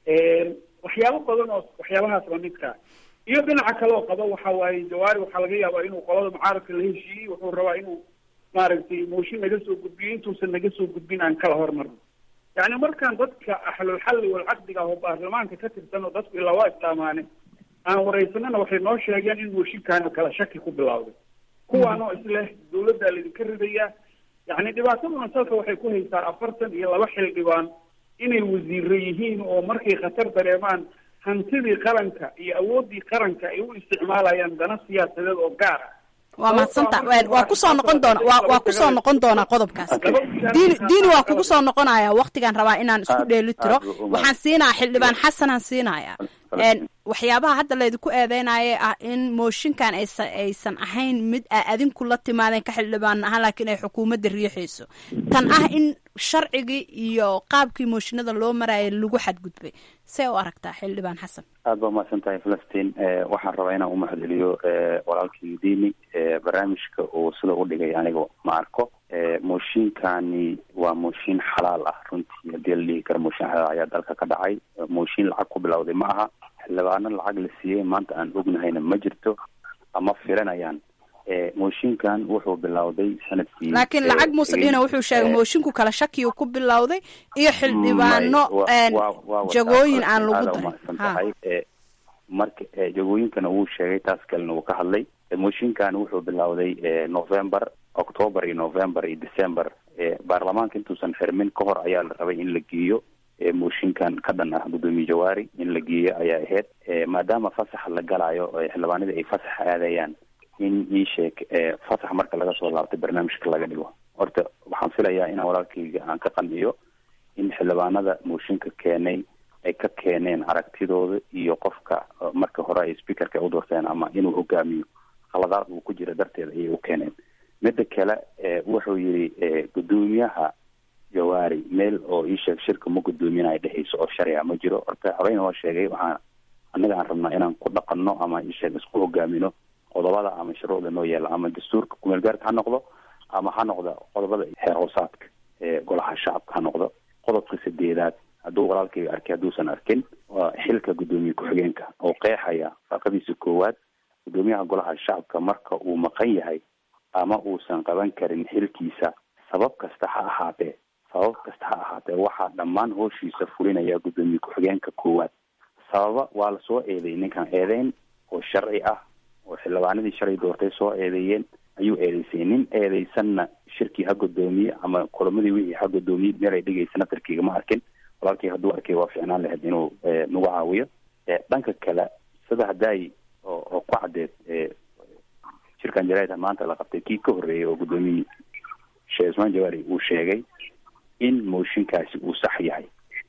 waxyaabo badan oo waxyaabahaas lamidkaa. iyo dhinaca kale oo qaba waxa waaye jawaari waxaa laga yaabaa inuu qolada mucaaradka la heshiiyey, wuxuu rabaa inuu maaragtay mooshin naga soo gudbiyo, intuusan naga soo gudbin aan kala hormarno. yacni markaan dadka ahlulxalli walcaqdiga oo baarlamaanka ka tirsan oo dadku ilaa waa islaamaane aan wareysanana waxay noo sheegeen in mooshinkaana kala shaki ku bilawday. kuwaanoo isleh dawladdaa laydinka ridayaa. yacni dhibaataduna salka waxay ku haysaa afartan iyo laba xildhibaan inay wasiiro yihiin oo markay khatar dareemaan hantidii qaranka iyo awooddii qaranka ay u isticmaalayaan dana siyaasadeed oo gaar ah. waa mahadsanta waa kusoo noqon doona waa waa kusoo noqon doonaa qodobkaas. diini diini waa kugu soo noqonaya waqtigaan rabaa inaan isku dheeli tiro. waxaan siinaya xildhibaan xasanaan siinaya waxyaabaha hadda laydinku eedeynaya ah in mooshinkan aysan aysan ahayn mid a adinku la timaadeen ka xildhibaan ahaan laakiin ay xukuumadda riixayso, tan ah in sharcigii iyo qaabkii mooshinada loo maraayo lagu xadgudbay. see u aragtaa xildhibaan xasan? aada baa mahadsan tahay falastiin. waxaan rabaa inaan umahadceliyo walaalkii diini barnaamijka uu sida u dhigay aniga ma arko. mooshinkani waa mooshin xalaal ah runtii, hadii la dhihi karo mooshin xalaal ayaa dalka ka dhacay. mooshin lacag ku bilawday ma aha, xildhibaano lacag la siiyey maanta aan ognahayna ma jirto ama filanayaan. mooshinkan wuxuu bilawday sanadkii laakiin lacag muuse dhina wuxuu sheegay moshinku kala shakiyu ku bilawday iyo xildhibaano jagooyin aan lagu darin. marka jagooyinkana wuu sheegay, taas kalena wuu ka hadlay. mooshinkan wuxuu bilawday november october iyo november iyo december baarlamaanka intuusan xirmin ka hor ayaa la rabay in la geeyo mooshinkan ka dhan ah gudoomiye jawaari in la geeyo ayaa ahayd maadaama fasax la galayo xildhibaanadii ay fasax aadayaan in ii sheeg fasax marka laga soo laabtay barnaamijka laga dhigo. horta waxaan filayaa in walaalkayga aan ka qanciyo in xildhibaanada mooshinka keenay ay ka keeneen aragtidooda iyo qofka marka hore ay speakerka u doorteen ama inuu hogaamiyo khaladaad uu ku jira darteeda ayay u keeneen. midda kale wuxuu yidhi gudoomiyaha jawaari meel oo ii sheeg shirka ma gudoominayo dhexeysa oo sharciga ma jiro. horta horeyna waa sheegay waxaan annaga aan rabnaa inaan ku dhaqanno ama ii sheeg isku hogaamino qodobada ama shuruucda noo yeela ama dastuurka kumeel gaarka ha noqdo ama ha noqdo qodobada xeer hoosaadka ee golaha shacabka ha noqdo. qodobka sideedaad hadduu walaalkayga arkay hadduusan arkin waa xilka gudoomiye ku-xigeenka oo qeexaya farqadiisa koowaad gudoomiyaha golaha shacabka marka uu maqan yahay ama uusan qaban karin xilkiisa sabab kasta ha ahaatee sabab kasta ha ahaatee waxaa dhammaan hooshiisa fulinaya gudoomiye ku-xigeenka koowaad. sababa waa lasoo eeday ninkan eedeyn oo sharci ah oo xildhibaanadii shalay doortay soo eedeeyeen ayuu eedeysay. nin eedeysanna shirkii ha gudoomiye ama kulamadii wixii ha gudoomiye meel ay dhigaysa natarkeyga ma arkin. walaalkii hadduu arkay waa ficnaan lahayd inuu nagu caawiyo. dhanka kale sida haddaay oo oo ku caddeed shirkan jaraa'id maanta la qabtay kii ka horreeyay oo gudoomiye sheekh Usmaan Jawaari uu sheegay in mooshinkaasi uu sax yahay.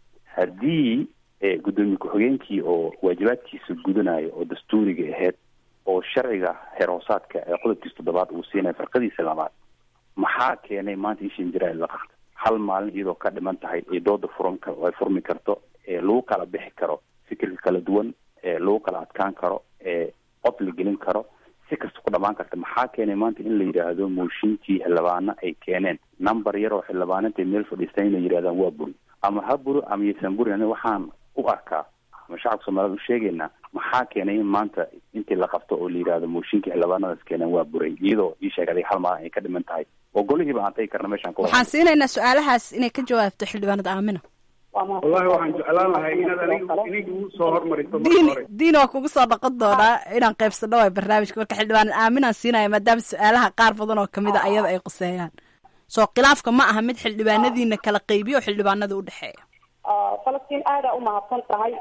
haddii gudoomiye ku-xigeenkii oo waajibaadkiisa gudanayo oo dastuuriga ahayd oo sharciga heer hoosaadka ee qodobkiisa toddobaad uu siinayo farqadiisa labaad maxaa keenay maanta ishin jaraa'id la qabta hal maalin iyadoo ka dhiman tahay ee dooda furan karo ay furmi karto ee lagu kala bixi karo fikirka kala duwan ee lagu kala adkaan karo ee cod la gelin karo si kasta ku dhamaan karta maxaa keenay maanta in la yidhaahdo mooshinkii xildhibaano ay keeneen number yar oo xildhibaanantay meel fadhiistan in la yidhahdaan waa buri ama ha buri ama yaysan buri ani waxaan u arkaa ama shacabka soomaaliyed u sheegaynaa maxaa keenay in maanta intii la qabto oo la yidhaahdo mooshinkii xildhibaanadaas keeneen waa buray iyadoo ii sheeg adig hal maalin ay ka dhiman tahay oo golihiiba aan tagi karna meeshaan ka waxaan siinaynaa su-aalahaas inay ka jawaabto xildhibaanada aamina. wallahi waxaan jeclaan lahay inaad aniga iniga u soo hormariso diin diin waa kugu soo dhaqan doonaa inaan qaybsano waay barnaamijka marka xildhibaanad aaminaan siinaya maadaama su-aalaha qaar badan oo kamid a ayada ay quseeyaan soo khilaafka ma aha mid xildhibaanadiina kala qaybiyo oo xildhibaanada u dhexeeya. falastiin aadaa umahadsan tahay.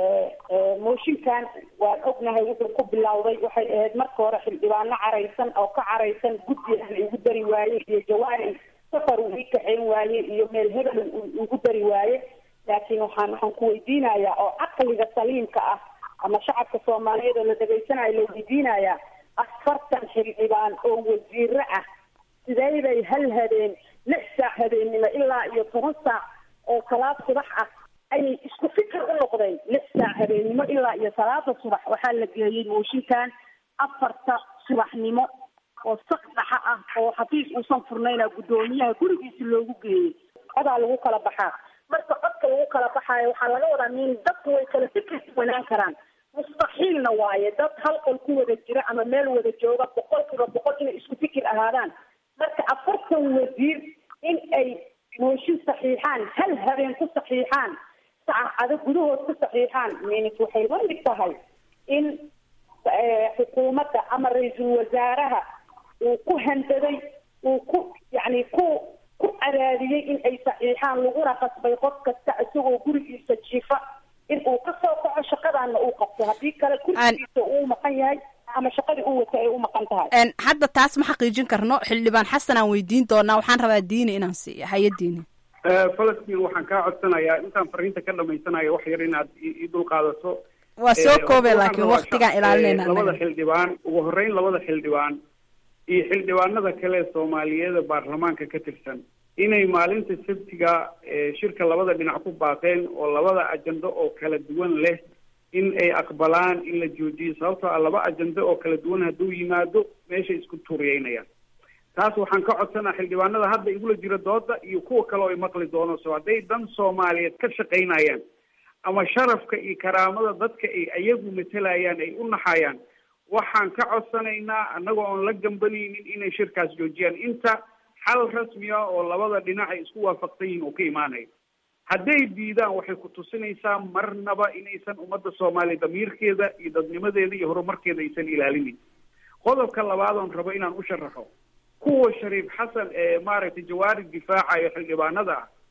mooshinkan waan ognahay wuxuu ku bilowday waxay ahayd marka hore xildhibaano caraysan oo ka caraysan guddiga igu dari waaye iyo jawaari safar uu ii kaxeyn waaye iyo meel hebel ugu dari waaye. laakiin waxaan waxaan ku weydiinayaa oo caqliga saliimka ah ama shacabka soomaaliyeed oo la dhegaysanayo la weydiinayaa afartan xildhibaan oo wasiiro ah sidee bay hal habeen lix saac habeennimo ilaa iyo toban saac oo salaad subax ah ayay isku fikir u noqdeen. lix saac habeennimo ilaa iyo salaada subax waxaa la geeyey mooshinkan afarta subaxnimo oo saq dhaxa ah oo xafiis uusan furnayna guddoomiyaha gurigiisa loogu geeyey. codaa lagu kala baxaa. marka codka lagu kala baxaayo waxaa laga wadaa min dadku way kala fikir wanaan karaan. mustaxiilna waaye dad hal qol ku wada jira ama meel wada jooga boqolkiiba boqol inay isku fikir ahaadaan. marka afartan wasiir in ay mooshin saxiixaan hal habeen ku saxiixaan saacado gudahood ku saxiixaan minit waxay la mid tahay in xukuumadda ama ra-iisul wasaaraha uu ku handaday uu ku yacni ku ku cadaadiyey in ay saxiixaan laguna qasbay qof kasta isagoo gurigiisa jiifa in uu ka soo kaco shaqadaana uu qabto haddii kale kursigiisa uu maqan yahay ama shaqadii uu wata ay u maqan tahay. hadda taas ma xaqiijin karno xildhibaan xasan aan weydiin doonaa waxaan rabaa diini inaan siiyo haya diini. falastiin waxaan kaa codsanayaa intaan fariinta ka dhamaysanayo wax yar inaad i dul qaadato. waa soo koobe laakiin waktigaan ilaalinayna labada xildhibaan ugu horreyn labada xildhibaan iyo xildhibaanada kale soomaaliyeed baarlamaanka ka tirsan inay maalinta sabtiga shirka labada dhinac ku baaqeen oo labada ajando oo kala duwan leh in ay aqbalaan in la joojiyo sababtoo ah laba ajando oo kala duwan hadduu yimaado meeshay isku tuuriyeynayaan. taas waxaan ka codsanaa xildhibaanada hadda igula jira dooda iyo kuwa kale oo ay maqli doono so hadday dan soomaaliyeed ka shaqaynayaan ama sharafka iyo karaamada dadka ay ayagu matalayaan ay u naxayaan waxaan ka codsanaynaa annagoo oon la gambanaynin inay shirkaas joojiyaan inta xal rasmiya oo labada dhinac ay isku waafaqsan yihiin oo ka imaanayo. hadday diidaan waxay ku tusinaysaa marnaba inaysan ummadda soomaaliya damiirkeeda iyo dadnimadeeda iyo horumarkeeda aysan ilaalinin. qodobka labaad oon rabo inaan u sharaxo kuwa shariif xasan ee maaragtay jawaari difaacayo xildhibaanada ah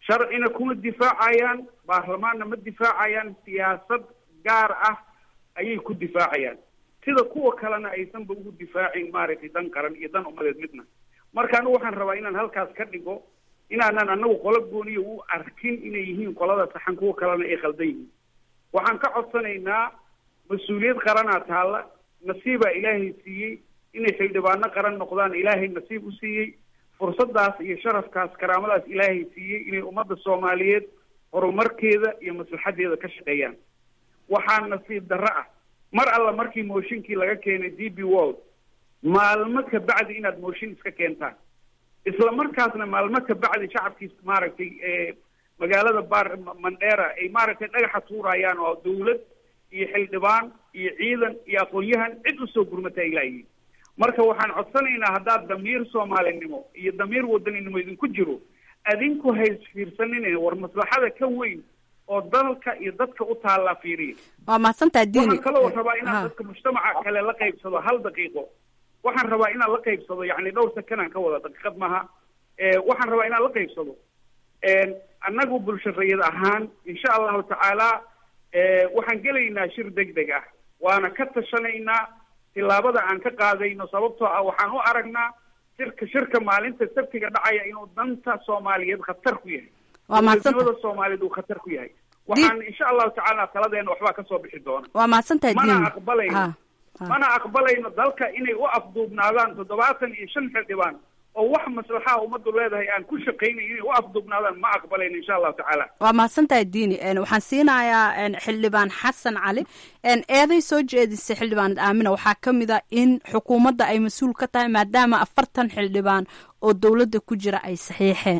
sharcina kuma difaacayaan, baarlamaanna ma difaacayaan, siyaasad gaar ah ayay ku difaacayaan, sida kuwa kalena aysanba ugu difaacin maaragtay dan qaran iyo dan umadeed midna. marka anigu waxaan rabaa inaan halkaas ka dhigo inaanan anagu qolo gooniya u arkin inay yihiin qolada saxan, kuwa kalena ay khaldan yihiin. waxaan ka codsanaynaa mas-uuliyad qaranaa taalla, nasiibaa ilaahay siiyey inay xildhibaano qaran noqdaan, ilaahay nasiib u siiyey, fursadaas iyo sharafkaas karaamadaas ilaahay siiyey inay ummadda soomaaliyeed horumarkeeda iyo maslaxadeeda ka shaqeeyaan. waxaa nasiib darro ah mar alla markii mooshinkii laga keenay d b world maalmo ka bacdi inaad mooshin iska keentaan, isla markaasna maalmo ka bacdi shacabkii maaragtay magaalada bar mandheera ay maaragtay dhagaxa tuurayaan oo dawlad iyo xildhibaan iyo ciidan iyo aqoon-yahan cid usoo gurmata ay laayihiin. marka waxaan codsanaynaa haddaad damiir soomaalinimo iyo damiir wadaninimo idinku jiro, adinku hays fiirsanine war maslaxada ka weyn oo dalka iyo dadka u taallaa fiiriya. waa mahadsantahay diini. waxaan kaloo rabaa inaan dadka mujtamaca kale la qaybsado hal daqiiqo. waxaan rabaa inaan la qaybsado yacni dhowr sakanaan ka wada daqiiqad maaha. waxaan rabaa inaan la qaybsado annagu bulsharayad ahaan insha allahu tacaala waxaan gelaynaa shir deg deg ah, waana ka tashanaynaa tillaabada aan ka qaadayno, sababtoo ah waxaan u aragnaa shirka shirka maalinta sabtiga dhacaya inuu danta soomaaliyeed khatar ku yahay, waa mahadsantahay dowladnimada soomaaliyeed uu khatar ku yahay. waxaan insha allahu tacaala taladeena waxbaa kasoo bixi doona. waa mahadsantahay diini. mana aqbalayno mana aqbalayno dalka inay u afduubnaadaan toddobaatan iyo shan xildhibaan oo wax maslaxaa ummaddu leedahay aan ku shaqaynayn inay u afduubnaadaan, ma aqbalayno insha allahu tacaala. waa mahadsantahay diini. waxaan siinayaa xildhibaan xasan cali. eeday soo jeedisay xildhibaanad aamina waxaa ka mid a in xukuumadda ay mas-uul ka tahay maadaama afartan xildhibaan oo dowladda ku jira ay saxiixeen.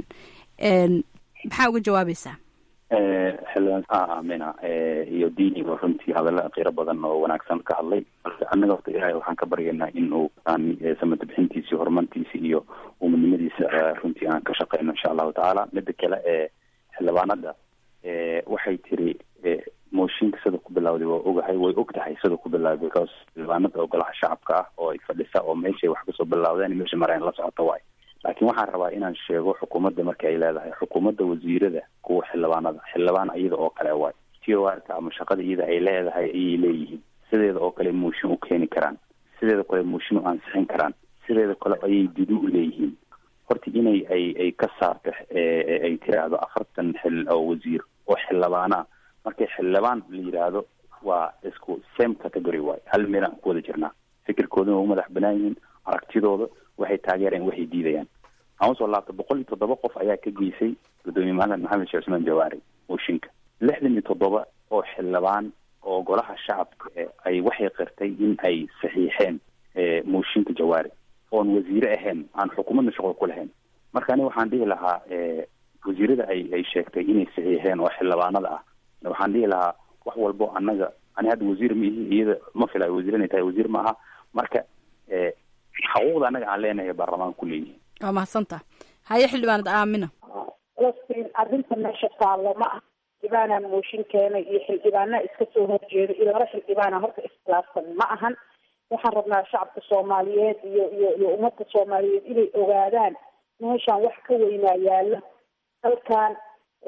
maxaa uga jawaabaysaa? xildhibaan aamina iyo diiniba runtii hadalla qiiro badan oo wanaagsan ka hadlay. annaga horta ilaahay waxaan ka baryaynaa in uu aan samata bixintiisi horumartiisi iyo umadnimadiisa runtii aan ka shaqeyno insha allahu tacaala. mida kale ee xildhibaanada waxay tiri mooshinka sida ku bilawday waa ogahay, way og tahay sida ku bilawday because xildhibaanada oo golaha shacabka ah oo ay fadhisa oo meeshay wax kasoo bilawdeen meesha mareen la socota waay. laakiin waxaan rabaa inaan sheego xukuumadda marka ay leedahay xukuumadda wasiirada kuwa xildhibaanada xildhibaan iyada oo kale waay tiwarka ama shaqada iyada ay leedahay ayay leeyihiin, sideeda oo kale mooshin u keeni karaan, sideeda kale mooshin u ansixin karaan, sideeda kale ayay didu u leeyihiin. horta inay ay ay ka saarto ay tiraahdo afartan xil oo wasiir oo xildhibaana, markay xildhibaan la yiraahdo waa isku same category waay, hal meel aan ku wada jirnaa, fikirkooduna u madax banaan yihiin, aragtidooda waxay taageereen waxay diidayaan. ama soo laabta boqol iyo toddoba qof ayaa ka geysay gudoomiye maxamed maxamed sheekh cusmaan jawaari mooshinka, lixdan iyo toddoba oo xildhibaan oo golaha shacabka ay waxay qirtay in ay saxiixeen mooshinka jawaari oon wasiire ahayn, aan xukuumadna shaqo ku lahayn. marka ani waxaan dhihi lahaa wasiirada ay ay sheegtay inay saxiixeen oo xildhibaanada ah, waxaan dhihi lahaa wax walbo annaga ani hadda wasiir ma ihi, iyada ma filayo wasiir inay tahay, wasiir ma aha. marka xuquuqda annaga aan leenahay baarlamaanka ku leeyihin. waa mahadsantaha. haye xildhibaanad aamina. falastiin arrinta meesha taallo ma ah xildhibaanaa mooshin keenay iyo xildhibaana iska soo horjeeda iyo laba xildhibaana horta iskhilaafsan ma ahan. waxaan rabnaa shacabka soomaaliyeed iyo iyo iyo ummadda soomaaliyeed inay ogaadaan meeshaan wax ka weynaa yaalla. dalkan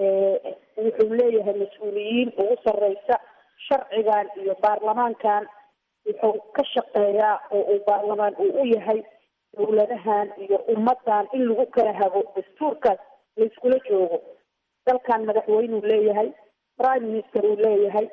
wuxuu leeyahay mas-uuliyiin ugu sarreysa sharcigan iyo baarlamaankan wuxuu ka shaqeeyaa oo uu baarlamaan uu u yahay dowladahan iyo ummadan in lagu kala hago dastuurkaas layskula joogo. dalkan madaxweynuu leeyahay, prime minister uu leeyahay.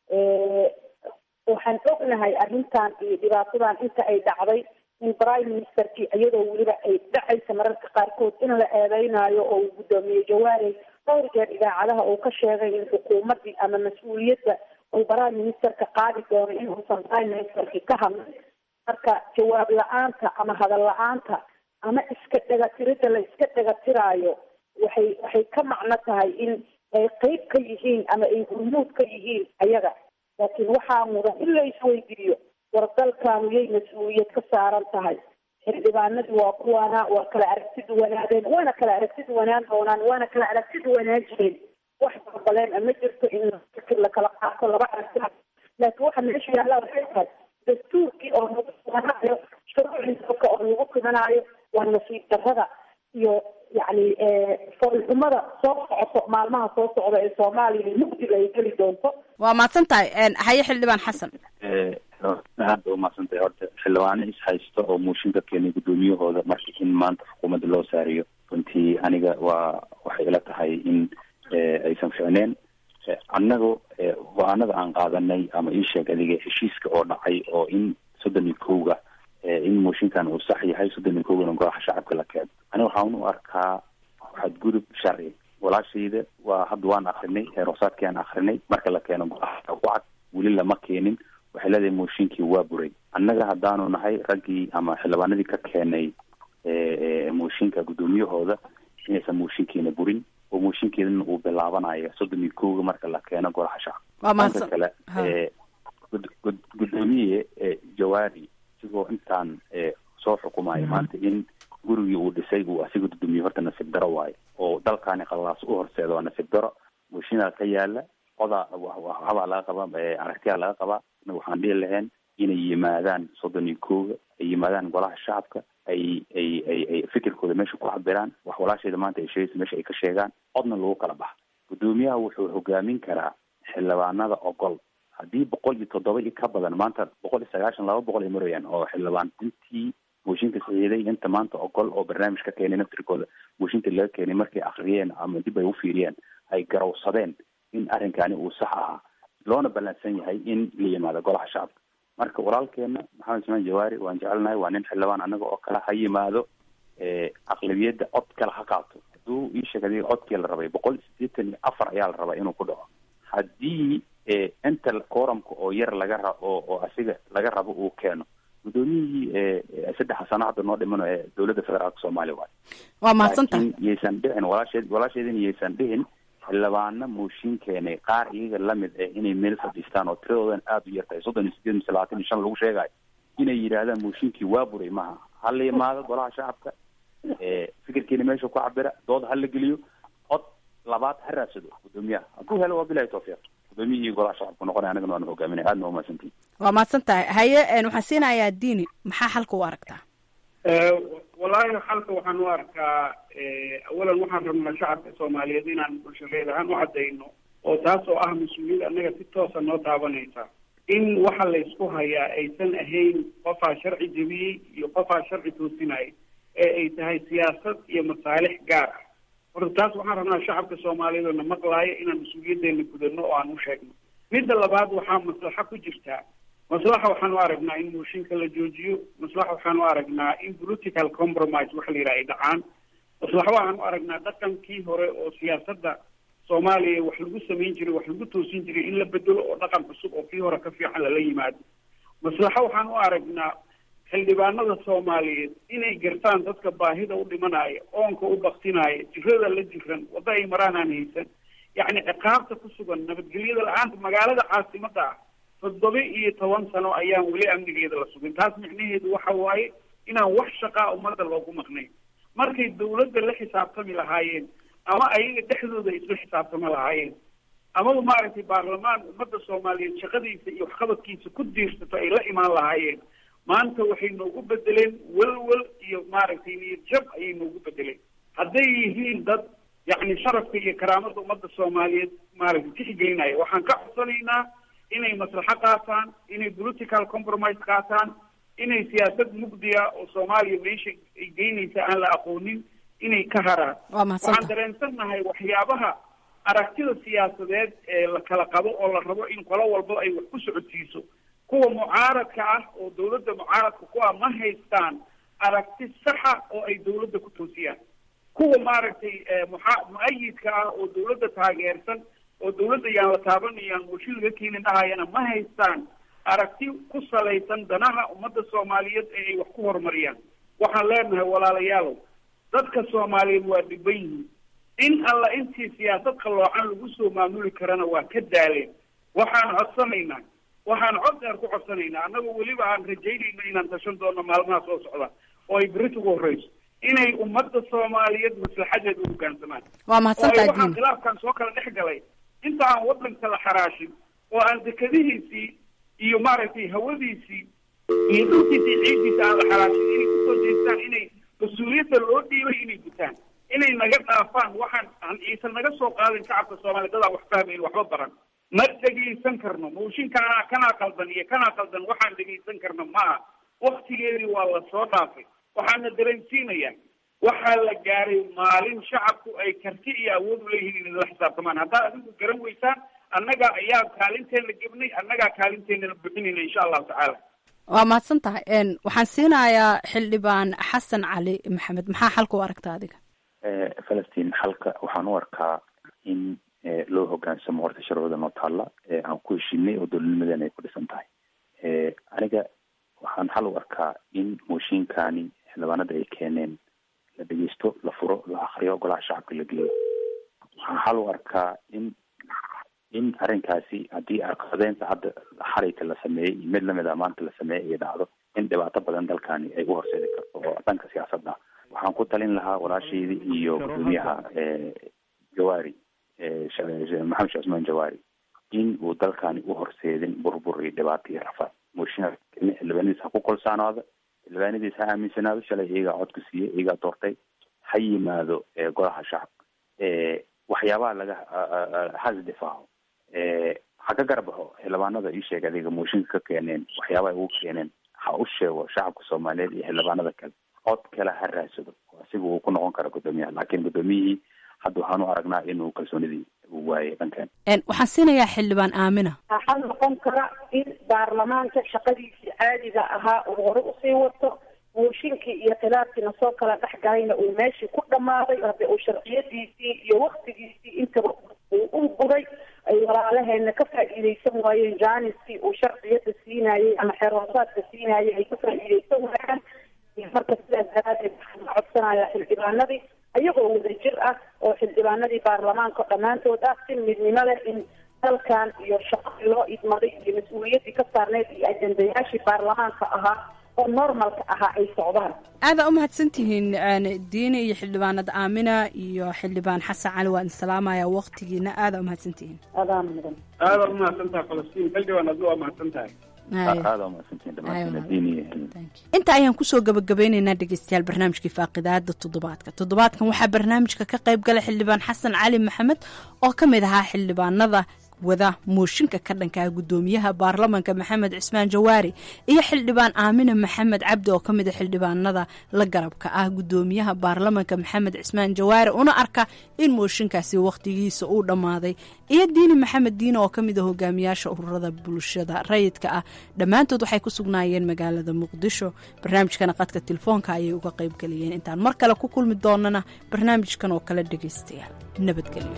waxaan ognahay arrintan iyo dhibaatadan inta ay dhacday in prime ministerkii iyadoo weliba ay dhacaysa mararka qaarkood in la eedeynayo oo uu guddoomiye jawaarey dhowr jeer idaacadaha uu ka sheegay in xukuumaddii ama mas-uuliyadda uu prime ministerka qaadi doono in uusan prime ministerkii ka hadlin. marka jawaab la-aanta ama hadal la-aanta ama iska dhegatiridda la iska dhegatiraayo waxay waxay ka macno tahay in ay qeyb ka yihiin ama ay hurmuud ka yihiin ayaga. laakiin waxaa mudan in la isweydiiyo war dalkaanu yay mas-uuliyad ka saaran tahay. xildhibaanadii waa kuwaana waa kala aragti duwanaadeen, waana kala aragti duwanaan doonaan, waana kala aragti duwanaan jireen. wax balbaleen ama jirto in fikir la kala qaato laba aragti. laakiin waxa meesha yaalla waxay tahay dastuurkii oo lagu tumanaayo, shuruucii dalka oo lagu tumanaayo waa nasiib darrada iyo yacni foolxumada soo socota so maalmaha soo socda ee soomaaliya mugdiga ay geli doonto. waa mahadsan tahay haye xildhibaan xasan. aad u mahadsantahay. horta xildhibaano is haysto oo mooshinka keenay guddoomiyahooda marka in maanta xukuumadda loo saariyo runtii aniga waa waxay ila tahay in aysan ficneen. annaga go-aanada aan qaadanay ama ii sheeg adiga heshiiska oo dhacay oo in soddon iyo kowga in mooshinkan uu sax yahay soddon iyo kowgana golaha shacabka la keeno. aniga waxaan u arkaa xadgudub sharci. walaashayda waa hadda waan akrinay heeroosaadkii aan akrinay marka la keeno golaha wacad weli lama keenin waxay leedahay mooshinkii waa buray. annaga haddaanu nahay raggii ama xildhibaanadii ka keenay mooshinka guddoomiyahooda inaysan mooshinkiina burin oo mooshinkeedana uu bilaabanayo soddon iyo kowga marka la keeno golaha shacabka. kale guddoomiye jawaari isigoo intaan soo xukumayo maanta in gurigii uu dhisay uu asiga gudoomiye horta nasiib daro waayo oo dalkaani qallaas u horseeda waa nasiib daro. mooshinaa ka yaala qodaa waxbaa laga qabaa aragtiyaa laga qabaa. anaga waxaan dhihi lahayn inay yimaadaan soddon iyo kowga ay yimaadaan golaha shacabka ay ay ay ay fikirkooda meesha ku cabiraan wax walaasheeda maanta ay sheegaysa meesha ay ka sheegaan codna lagu kala baxa. guddoomiyaha wuxuu hogaamin karaa xildhibaanada ogol. haddii boqol iyo toddoba iyo ka badan maanta boqol iyo sagaashan laba boqol ay marayaan oo xildhibaan intii mooshinka saxiiday inta maanta ogol oo barnaamij ka keenay naftirkooda mooshinka laga keenay markay akriyeen ama dib ay u fiiriyeen ay garowsadeen in arrinkaani uu sax ahaa loona ballansan yahay in la yimaado golaha shacabka. marka walaalkeena maxamed ismaan jawaari waan jecelnahay waa nin xildhibaan anaga oo kale ha yimaado aqlabiyadda cod kale ha qaato. hadduu ii sheeg adiga codkii la rabay boqol iyo siddeetan iyo afar ayaa la rabaa inuu ku dhaco. haddii inta kooramka oo yar laga ra oo oo asiga laga rabo uu keeno guddoomiyihii saddex sano hadda noo dhimano ee dowladda federaalka soomaaliya waayo. waa mahadsantahay. yaysan dhicin walaasheed walaasheedina yaysan dhihin xildhibaano mooshin keenay qaar iyaga lamid ah inay meel fadhiistaan oo tiradoodan aada u yartahay soddon iyo sideed mise labaatan iyo shan lagu sheegayo inay yidhaahdaan mooshinkii waa buray maaha. ha la yimaado golaha shacabka fikirkiina meesha ku cabira dood ha la geliyo cod labaad ha raadsado guddoomiyaha hadduu helo waa bilahi tawfiiq gudoomiyihii golaha shacabka noqonaya anagana waanu hogaaminay aadna waa mahadsantihin. waa mahadsan tahay haye waxaan siinayaa diini maxaa xalka u aragtaa? wallaahi xalka waxaan u arkaa awalan waxaan rabnaa shacabka soomaaliyeed inaan bulshadeed ahaan u cadayno oo taas oo ah mas-uuliyad annaga si toosa noo taabanaysa in waxa la isku hayaa aysan ahayn qofaa sharci jebiyey iyo qofaa sharci toosinaya ee ay tahay siyaasad iyo masaalix gaar ah. horta taas waxaan rabnaa shacabka soomaaliyeed oo na maqlaaya inaan mas-uuliyaddeena gudano oo aan u sheegno. midda labaad waxaa maslaxa ku jirtaa. maslaxa waxaan u aragnaa in mooshinka la joojiyo. maslaxa waxaan u aragnaa in political compromise waxa la yidhaha ay dhacaan. maslaxa waxaan u aragnaa dhaqankii hore oo siyaasadda soomaaliya wax lagu samayn jiray wax lagu toosin jiray in la bedelo oo dhaqan cusub oo kii hore ka fiican lala yimaado. maslaxa waxaan u aragnaa xildhibaanada soomaaliyeed inay gartaan dadka baahida u dhimanaya oonka u baktinaya jirada la jiran wadda ay maraan aan haysan yacni ciqaabta ku sugan nabadgelyada la-aanta magaalada caasimada ah toddoba iyo toban sano ayaan weli amnigeeda la sugin. taas micnaheedu waxa waaye inaan wax shaqaa ummadda loogu maqnayn. markay dawladda la xisaabtami lahaayeen ama ayaga dhexdooda isla xisaabtami lahaayeen amaba maaragtay baarlamaan ummadda soomaaliyeed shaqadiisa iyo waxqabadkiisa ku diirsato ay la imaan lahaayeen maanta waxay noogu bedeleen welwel iyo maaragtay niyad jab ayay noogu bedeleen. hadday yihiin dad yacni sharafka iyo karaamada ummadda soomaaliyeed maaragtay tixgelinaya waxaan ka codsanaynaa inay maslaxo qaataan inay political compromise qaataan inay siyaasad mugdiya oo soomaaliya meesha ay geynaysa aan la aqoonin inay ka haraan. waxaan dareensannahay waxyaabaha aragtida siyaasadeed ee la kala qabo oo la rabo in qolo walba ay wax ku socodsiiso. kuwa mucaaradka ah oo dawladda mucaaradka ku ah ma haystaan aragti saxa oo ay dawladda ku toosiyaan. kuwa maaragtay muxa- mu-ayidka ah oo dawladda taageersan oo dawladda yaan la taabanayaan mooshin laga keenin dhahayana ma haystaan aragti ku salaysan danaha ummadda soomaaliyeed ee ay wax ku horumariyaan. waxaan leenahay walaalayaalow dadka soomaaliyeed waa dhiban yihiin. in alla intii siyaasad qalloocan lagu soo maamuli karana waa ka daaleen. waxaan codsanaynaa waxaan cod dheer ku codsanaynaa annagoo weliba aan rajaynayna inaan tashan doono maalmaha soo socda oo ay berita ugu horreyso inay ummadda soomaaliyeed maslaxadeeda u hoggaansamaan. waa mahadsantahay waxaan khilaafkan soo kala dhex galay inta aan waddanka la xaraashin oo aan dekadihiisii iyo maaragtay hawadiisii iyo dhulkiisii ciiddiisa aan la xaraashin inay kusoo jeestaan inay mas-uuliyadda loo dhiibay inay gutaan inay naga dhaafaan waxaan aan iisan naga soo qaadin shacabka soomaaliya dadaan wax fahmayn waxba baran ma dhegaysan karno mooshinkaana kanaa qaldan iyo kanaa qaldan waxaan dhegaysan karno maaha waktigeedii waa la soo dhaafay waxaana dareensiinayaa waxaa la gaaray maalin shacabku ay karti iyo awood u leeyihiin inay la xisaabtamaan haddaad adigu garan weysaan annaga ayaa kaalinteena gebnay annagaa kaalinteena buxinayna insha allahu tacaala waa mahadsan tahay waxaan siinayaa xildhibaan xasan cali maxamed maxaa xalka u aragta adiga falastiin xalka waxaan u arkaa in loo hogaansamo horta sharciyada noo taalla aan ku heshiinay oo dowladnimadeena ay ku dhisan tahay aniga waxaan xal u arkaa in mooshinkani xildhibaanada ay keeneen la dhegeysto la furo la akriyo golaha shacabka la geeyo waxaan xal u arkaa in in arrinkaasi haddii arqadeynta hadda xalayka la sameeyey iyo mid lamid a maanta la sameeyey ay dhacdo in dhibaato badan dalkani ay u horseedi karto oo dhanka siyaasadda waxaan ku talin lahaa walaasheydii iyo gudoomiyaha jawaari maxamed sheekh cusmaan jawaari in uu dalkani u horseedin burbur iyo dhibaato iyo rafaad mooshinka xildhibaanadiis ha ku kolsaanaado xildhibaanadiis ha aaminsanaado shalay iyagaa codku siiyey iyagaa doortay ha yimaado golaha shacabka waxyaabaha laga has difaaco ha ka garbaxo xildhibaanada ii sheeg adiga mooshinka ka keeneen waxyaabaha ugu keeneen ha u sheego shacabka soomaaliyeed iyo xildhibaanada kale cod kale ha raadsado asiga uu ku noqon kara gudoomiyaha laakiin gudoomiyihii hadda waxaan u aragnaa inuu kalsoonidii uu waayay dhankan waxaan siinayaa xildhibaan aamina waxaa noqon kara in baarlamaanka shaqadiisii caadiga ahaa uu hore usii wato mooshinkii iyo khilaafkiina soo kala dhex galayna uu meeshii ku dhammaaday hadde uu sharciyadiisii iyo waktigiisii intaba uu u buray ay walaalaheena ka faa'iidaysan waayeen jaaniskii uu sharciyada siinayey ama xeeroosaadka siinayay ay ka faa'iidaysan waayaan marka sidaas daraadeed waxaan codsanayaa xildhibaanadii ayagoo wadajir ah oo xildhibaanadii baarlamaanka dhammaantood ah si midnimo leh in dalkan iyo shaqadii loo idmaday iyo mas-uuliyaddii ka saarneyd iyo ajendayaashii baarlamaanka ahaa oo normalka ahaa ay socdaan aada u mahadsantihiin diini iyo xildhibaanad aamina iyo xildhibaan xasan cali waa idin salaamaya waktigiina aada u mahadsantihiin adaa mudan aada u mahadsantahay falastiin xildhibaan adna waa mahadsantahay inta ayaan kusoo gabagabeyneynaa dhegeystayaal barnaamijkii faaqidaada toddobaadka toddobaadkan waxaa barnaamijka ka qayb galay xildhibaan xasan cali maxamed oo ka mid ahaa xildhibaanada wada mooshinka ka dhankaa gudoomiyaha baarlamanka maxamed cismaan jawaari iyo xildhibaan aamina maxamed cabdi oo kamid a xildhibaanada la garabka ah gudoomiyaha baarlamanka maxamed cismaan jawaari una arka in mooshinkaasi wakhtigiisa uu dhammaaday iyo diini maxamed diine oo kamid a hogaamiyaasha ururada bulshada rayidka ah dhammaantood waxay ku sugnaayeen magaalada muqdisho barnaamijkana qadka telefoonka ayay uga qayb galayeen intaan mar kale ku kulmi doonana barnaamijkan oo kale dhegeystayaal nabadgelyo.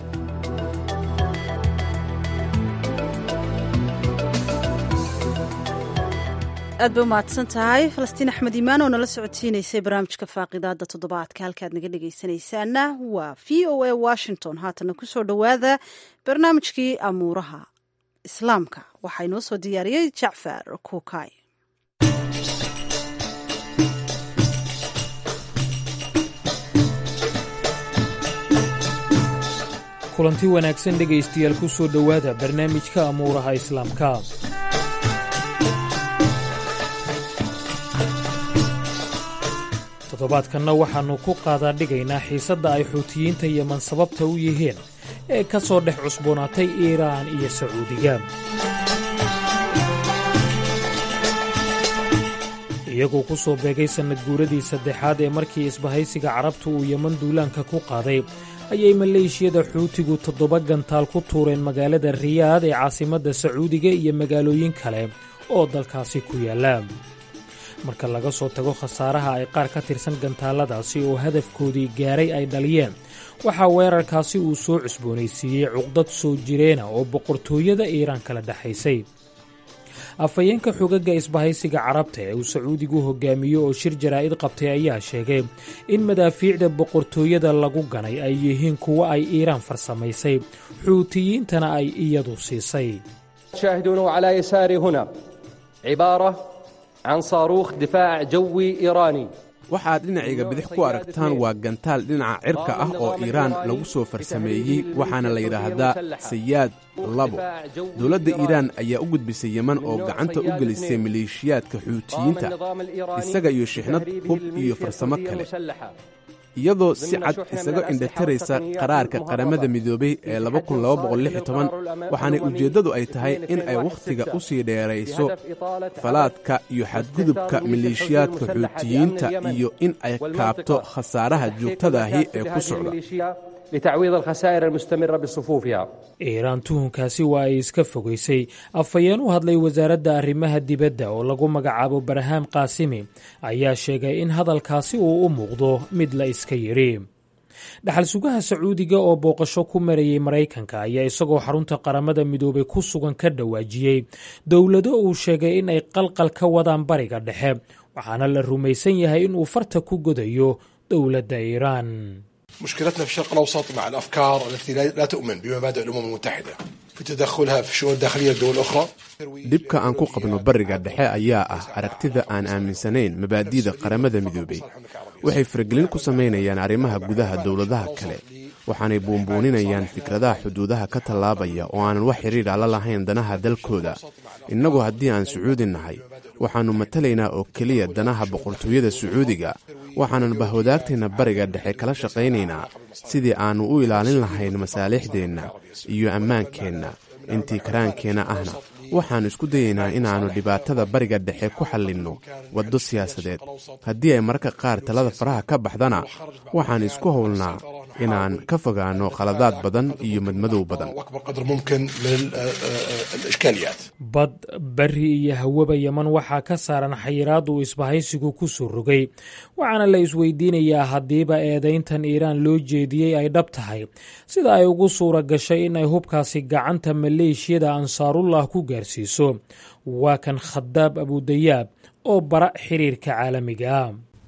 aad bay u mahadsan tahay falastiin axmed iimaan oo nala socodsiinaysay barnaamijka faaqidaada toddobaadka halkaad naga dhegaysanaysaana waa v o a washington haatana kusoo dhowaada barnaamijkii amuuraha islaamka waxaa inoo soo diyaariyey jacfar kuukay. kulanti wanaagsan dhegaystayaal ku soo dhowaada barnaamijka amuuraha islaamka. toddobaadkanna waxaannu ku qaadaa dhigaynaa xiisadda ay xuutiyiinta yeman sababta u yihiin ee ka soo dhex cusboonaatay iiraan iyo sacuudiga. iyagoo ku soo beegay sannad guuradii saddexaad ee markii isbahaysiga carabtu uu yeman duulaanka ku qaaday ayay maleeshiyada xuutigu toddoba gantaal ku tuureen magaalada riyaad ee caasimadda sacuudiga iyo magaalooyin kale oo dalkaasi ku yaalla. marka laga soo tago khasaaraha ay qaar ka tirsan gantaalladaasi oo hadafkoodii gaaray ay dhaliyeen waxaa weerarkaasi uu soo cusboonaysiiyey cuqdad soo jireena oo boqortooyada iiraan kala dhexaysay. afhayeenka xogagga isbahaysiga carabta ee uu sacuudigu hogaamiyo oo shir jaraa'id qabtay ayaa sheegay in madaafiicda boqortooyada lagu ganay ay yihiin kuwo ay iiraan farsamaysay xuutiyiintana ay iyadu siisay. عن صاروخ دفاع جوي إيراني waxaad dhinacayga bidix ku aragtaan waa gantaal dhinaca cirka ah oo iiraan lagu soo farsameeyey waxaana la yidhaahdaa sayaad labo. dowladda iiraan ayaa u gudbisay yeman oo gacanta u gelisay maleeshiyaadka xuutiyiinta isaga iyo shixnad hub iyo farsamo kale. iyadoo si cad isaga indhatiraysa qaraarka qaramada midoobay ee waxaanay ujeeddadu ay tahay in ay wakhtiga u sii dheerayso falaadka iyo xadgudubka maleeshiyaadka xuutiyiinta iyo in ay kaabto khasaaraha joogtadaahi ee ku socda. iiraan tuhunkaasi waa ay iska fogaysay. afhayeen u hadlay wasaaradda arrimaha dibadda oo lagu magacaabo barhaam qaasimi ayaa sheegay in hadalkaasi uu u muuqdo mid la iska yidhi. dhaxal sugaha sacuudiga oo booqasho ku marayay maraykanka ayaa isagoo xarunta qaramada midoobay ku sugan ka dhawaajiyey dowlado uu sheegay in ay qalqal ka wadaan bariga dhexe, waxaana la rumaysan yahay inuu farta ku godayo dowladda iiraan. مشكلتنا في الشرق الأوسط مع الأفكار التي لا تؤمن بمبادئ الأمم المتحدة في تدخلها في الشؤون الداخلية للدول الأخرى. dhibka aan ku qabno bariga dhexe ayaa ah aragtida aan aaminsanayn mabaadi'da qaramada midoobay. waxay faragelin ku samaynayaan arrimaha gudaha dowladaha kale, waxaanay buunbuuninayaan fikradaha xuduudaha ka tallaabaya oo aanan wax xidhiidha la lahayn danaha dalkooda. innagu haddii aan sacuudi nahay waxaannu matalaynaa oo keliya danaha boqortooyada sacuudiga, waxaanan bahwadaagteenna bariga dhexe kala shaqaynaynaa sidii aannu u ilaalin lahayn masaalixdeenna iyo ammaankeenna. intii karaankeenna ahna waxaannu isku dayaynaa inaannu dhibaatada bariga dhexe ku xallinno waddo siyaasadeed. haddii ay mararka qaar talada faraha ka baxdana waxaan isku howlnaa inaan ka fogaanno khaladaad badan iyo madmadow badan. bad, bari iyo hawaba yeman waxaa ka saaran xayiraad uu isbahaysigu ku soo rogay, waxaana la isweydiinayaa haddiiba eedayntan iiraan loo jeediyey ay dhab tahay, sida ay ugu suura gashay in ay hubkaasi gacanta maleeshiyada ansaarullah ku gaarsiiso. waa kan khadaab abudayaab oo bara xiriirka caalamiga.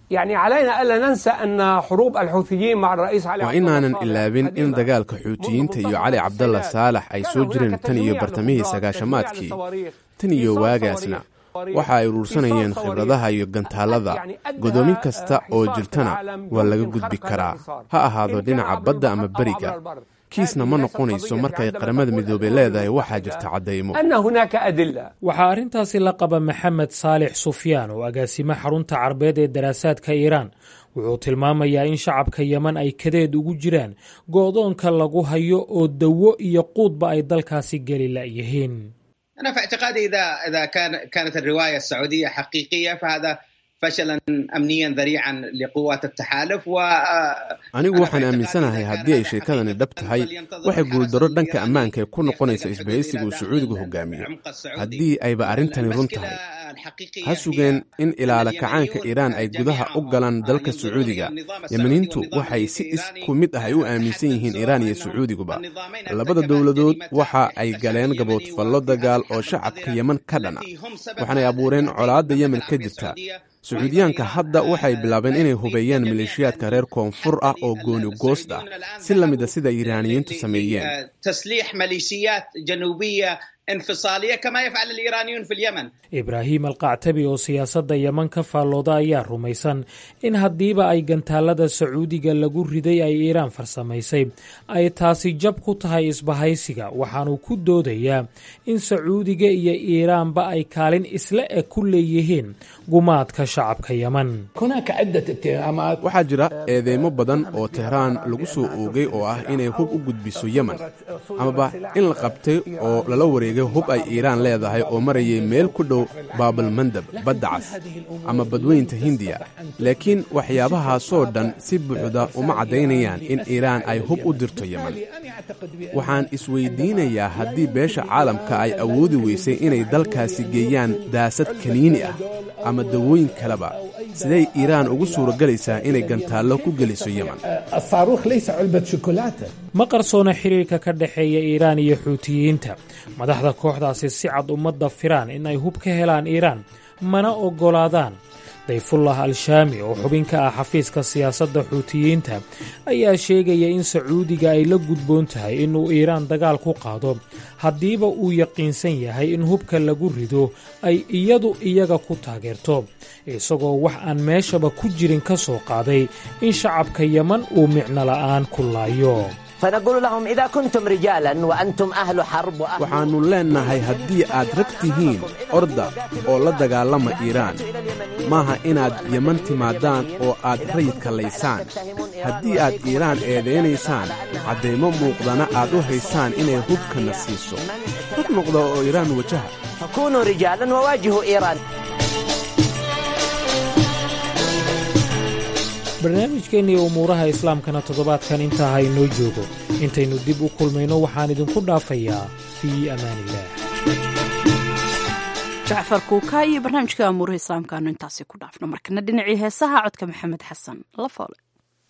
waa inaanan ilaabin in dagaalka xuutiyiinta iyo cali cabdalla saalax ay soo jireen tan iyo bartamihii sagaashamaadkii. tan iyo waagaasna waxa ay uruursanayeen khibradaha iyo gantaallada. godoomin kasta oo jirtana waa laga gudbi karaa, ha ahaado dhinaca badda ama beriga. kiisna ma noqonayso markay qaramada midoobey leedahay waxaa jirta caddaymo. waxaa arrintaasi la qaba maxamed saalix sufyaan oo agaasimo xarunta carbeed ee daraasaadka iiraan. wuxuu tilmaamayaa in shacabka yeman ay kadeed ugu jiraan go'doonka lagu hayo oo dawo iyo quudba ay dalkaasi geli la'yihiin. أنا في اعتقادي إذا إذا كان كانت الرواية السعودية حقيقية فهذا فشلا أمنيا ذريعا لقوات التحالف. و anigu waxaan aaminsanahay haddii ay sheekadani dhab tahay waxay guuldaro dhanka ammaanka ku noqonaysa isbahaysiga uu sacuudigu hogaamiyo. haddii ayba arrintani run tahay, ha sugeen in ilaala kacaanka iiraan ay gudaha u galaan dalka sacuudiga. yemaniintu waxay si isku mid ah ay u aaminsan yihiin iiraan iyo sacuudiguba. labada dowladood waxa ay galeen gaboodfallo dagaal oo shacabka yeman ka dhana, waxaanay abuureen colaadda yemen ka jirta. sacuudiyaanka hadda waxay bilaabeen inay hubeeyaan maleeshiyaadka reer koonfur ah oo gooni goost ah, si la mid a sida iiraaniyiintu sameeyeen. انفصالية كما يفعل الإيرانيون في اليمن. إبراهيم القعتبي oo siyaasadda yeman ka faallooda ayaa rumaysan in haddiiba ay gantaalada sacuudiga lagu riday ay iiraan farsamaysay ay taasi jab ku tahay isbahaysiga, waxaanu ku doodayaa in sacuudiga iyo iiraanba ay kaalin isla eg ku leeyihiin gumaadka shacabka yeman. waxaa jira eedeymo badan oo tehraan lagu soo oogay oo ah inay hub u gudbiso yemen, amaba in la qabtay oo lala wareegay hub ay iiraan leedahay oo marayay meel ku dhow baabalmandab, badda cas ama badweynta hindiya. laakiin waxyaabahaasoo dhan si buuxda uma caddaynayaan in iiraan ay hub u dirto yemen. waxaan isweydiinayaa haddii beesha caalamka ay awoodi weysay inay dalkaasi geeyaan daasad kaniini ah ama dawooyin kaleba, siday iiraan ugu suuragelaysaa inay gantaallo ku geliso yemen. ma qarsoona xiriirka ka dhexeeya iiraan iyo xuutiyiinta. madaxda kooxdaasi si cad ummadda firaan in ay hub ka helaan iiraan, mana oggolaadaan. dayfullah al-shaami oo xubin ka ah xafiiska siyaasadda xuutiyiinta ayaa sheegaya in sacuudiga ay la gudboon tahay inuu iiraan dagaal ku qaado haddiiba uu yaqiinsan yahay in hubka lagu rido ay iyadu iyaga ku taageerto, isagoo wax aan meeshaba ku jirin ka soo qaaday in shacabka yeman uu micno la'aan ku laayo. waxaannu leennahay haddii aad rag tihiin orda oo la dagaalama iiraan, maaha inaad yeman timaadaan oo aad rayidka laysaan. haddii aad iiraan eedaynaysaan caddaymo muuqdana aad u haysaan inay hubkana siiso rag noqda oo iiraan wajaha fakunuu rijaalan wawaajihu iiraan. barnaamijkeennii umuuraha islaamkana toddobaadkan intaa ha inoo joogo. intaynu dib u kulmayno waxaan idinku dhaafayaa fii amaanillaah. jacfar kuukaa iyo barnaamijka amuuraha islaamka aanu intaasi ku dhaafno. markana dhinacii heesaha codka maxamed xasan la foole.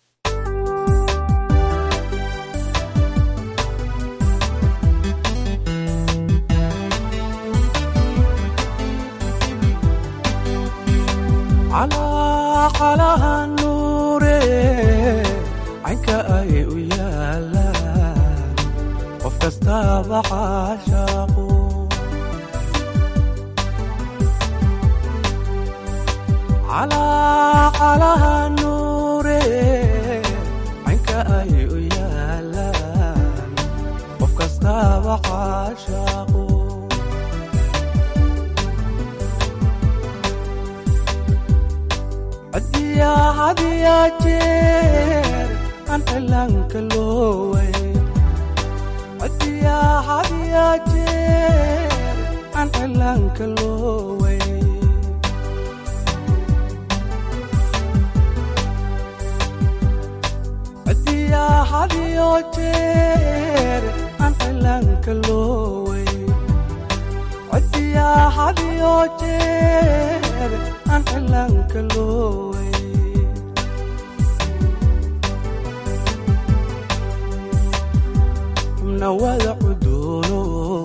calaqalaha nuure caynka ay u yaalaan qof kastaaba caashaaqu calaqalaha nuure caynka ay u yaalaan qof kastaaba caashaaqu hadiya jeer aan cilaanka looway hadiya hadiya jeer aan cilaanka looway hadiya hadiyo jeer aan cilaanka looway hadiya hadiyo jeer aan cilaanka looway wada cuduuno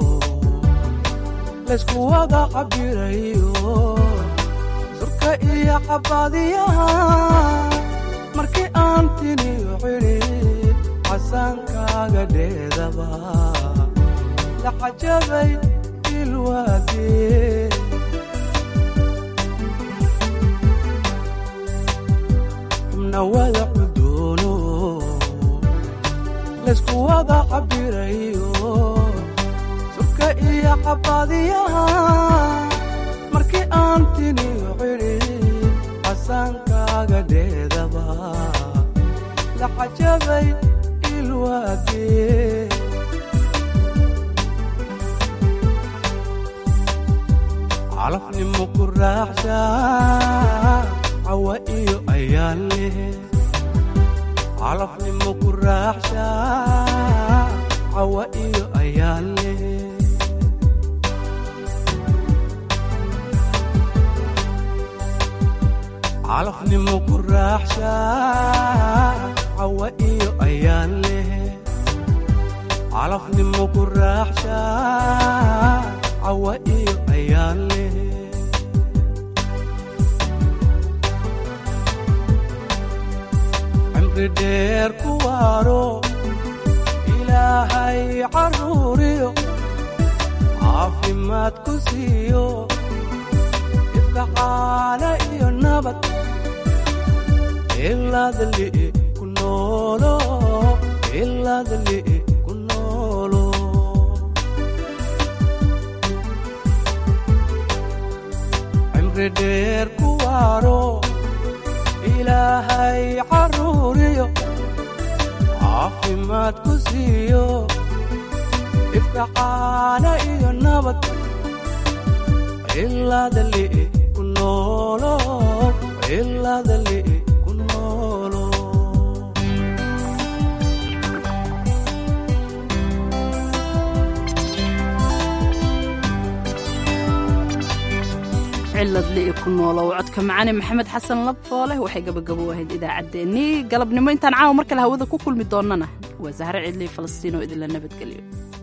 laysku wada cabirayo surka iyo cabaadiyaha markii aan tiniyo cidhid casaankaaga dheedaba la cajabay ilwaadee xubna wada cuduuno laysku wada cabirayo surka iyo cabaadiyaha markii aan tiniyo cidhid casaankaaga dheedaba la cajabay ilwaadee calafnimo ku raaxshaa cawa iyo ayaan leh calafnimo ku raaxshaa cawa iyo ayaan leh calafnimo ku raaxshaa cawa iyo ayaan leh calafnimo ku raaxshaa cawa iyo ayaan leh dheer ku waaro ilaahay caruuriyo caafimaad ku siiyo ifka caana iyo nabad ilaadli ku noolo ilaadli ku noolo cimri dheer ku waaro ilaahay caruuriyo caafimaad ku siiyo ifka caana iyo nabad ilaadali ku noolo ilaadali ku noolo ciladli ku noolow codka macaane maxamed xasan labfoole waxay gabagabo ahayd idaacaddeenii galabnimo intaan caawa mar kale hawada ku kulmi doonnana waa sahre cidli falastiin oo idinla nabadgeliyo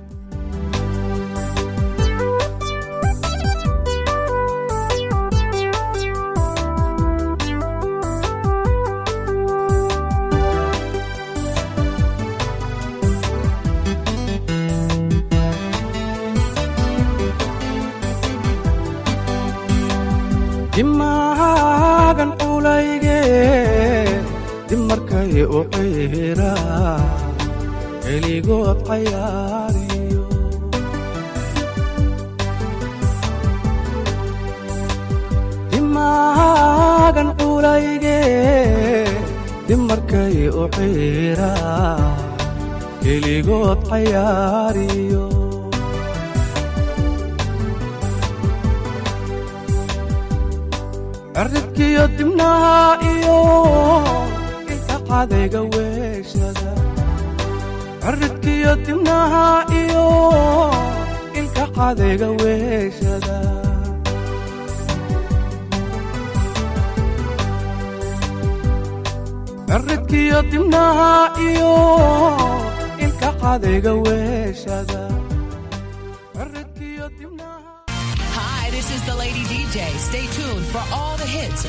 dimaagan culayge dib markay u ciira keligood cayaariyo dimaagan culayge dib markay u ciiraan keligood cayaariyo cirridkiyo dibnaha iyo ilka cadayga weeshada cirridkiyo dibnaha iyo ilka cadayga weeshada cirridkiyo dibnaha iyo ilka cadayga weeshada Hi, this is the Lady D J. Stay tuned for all the hits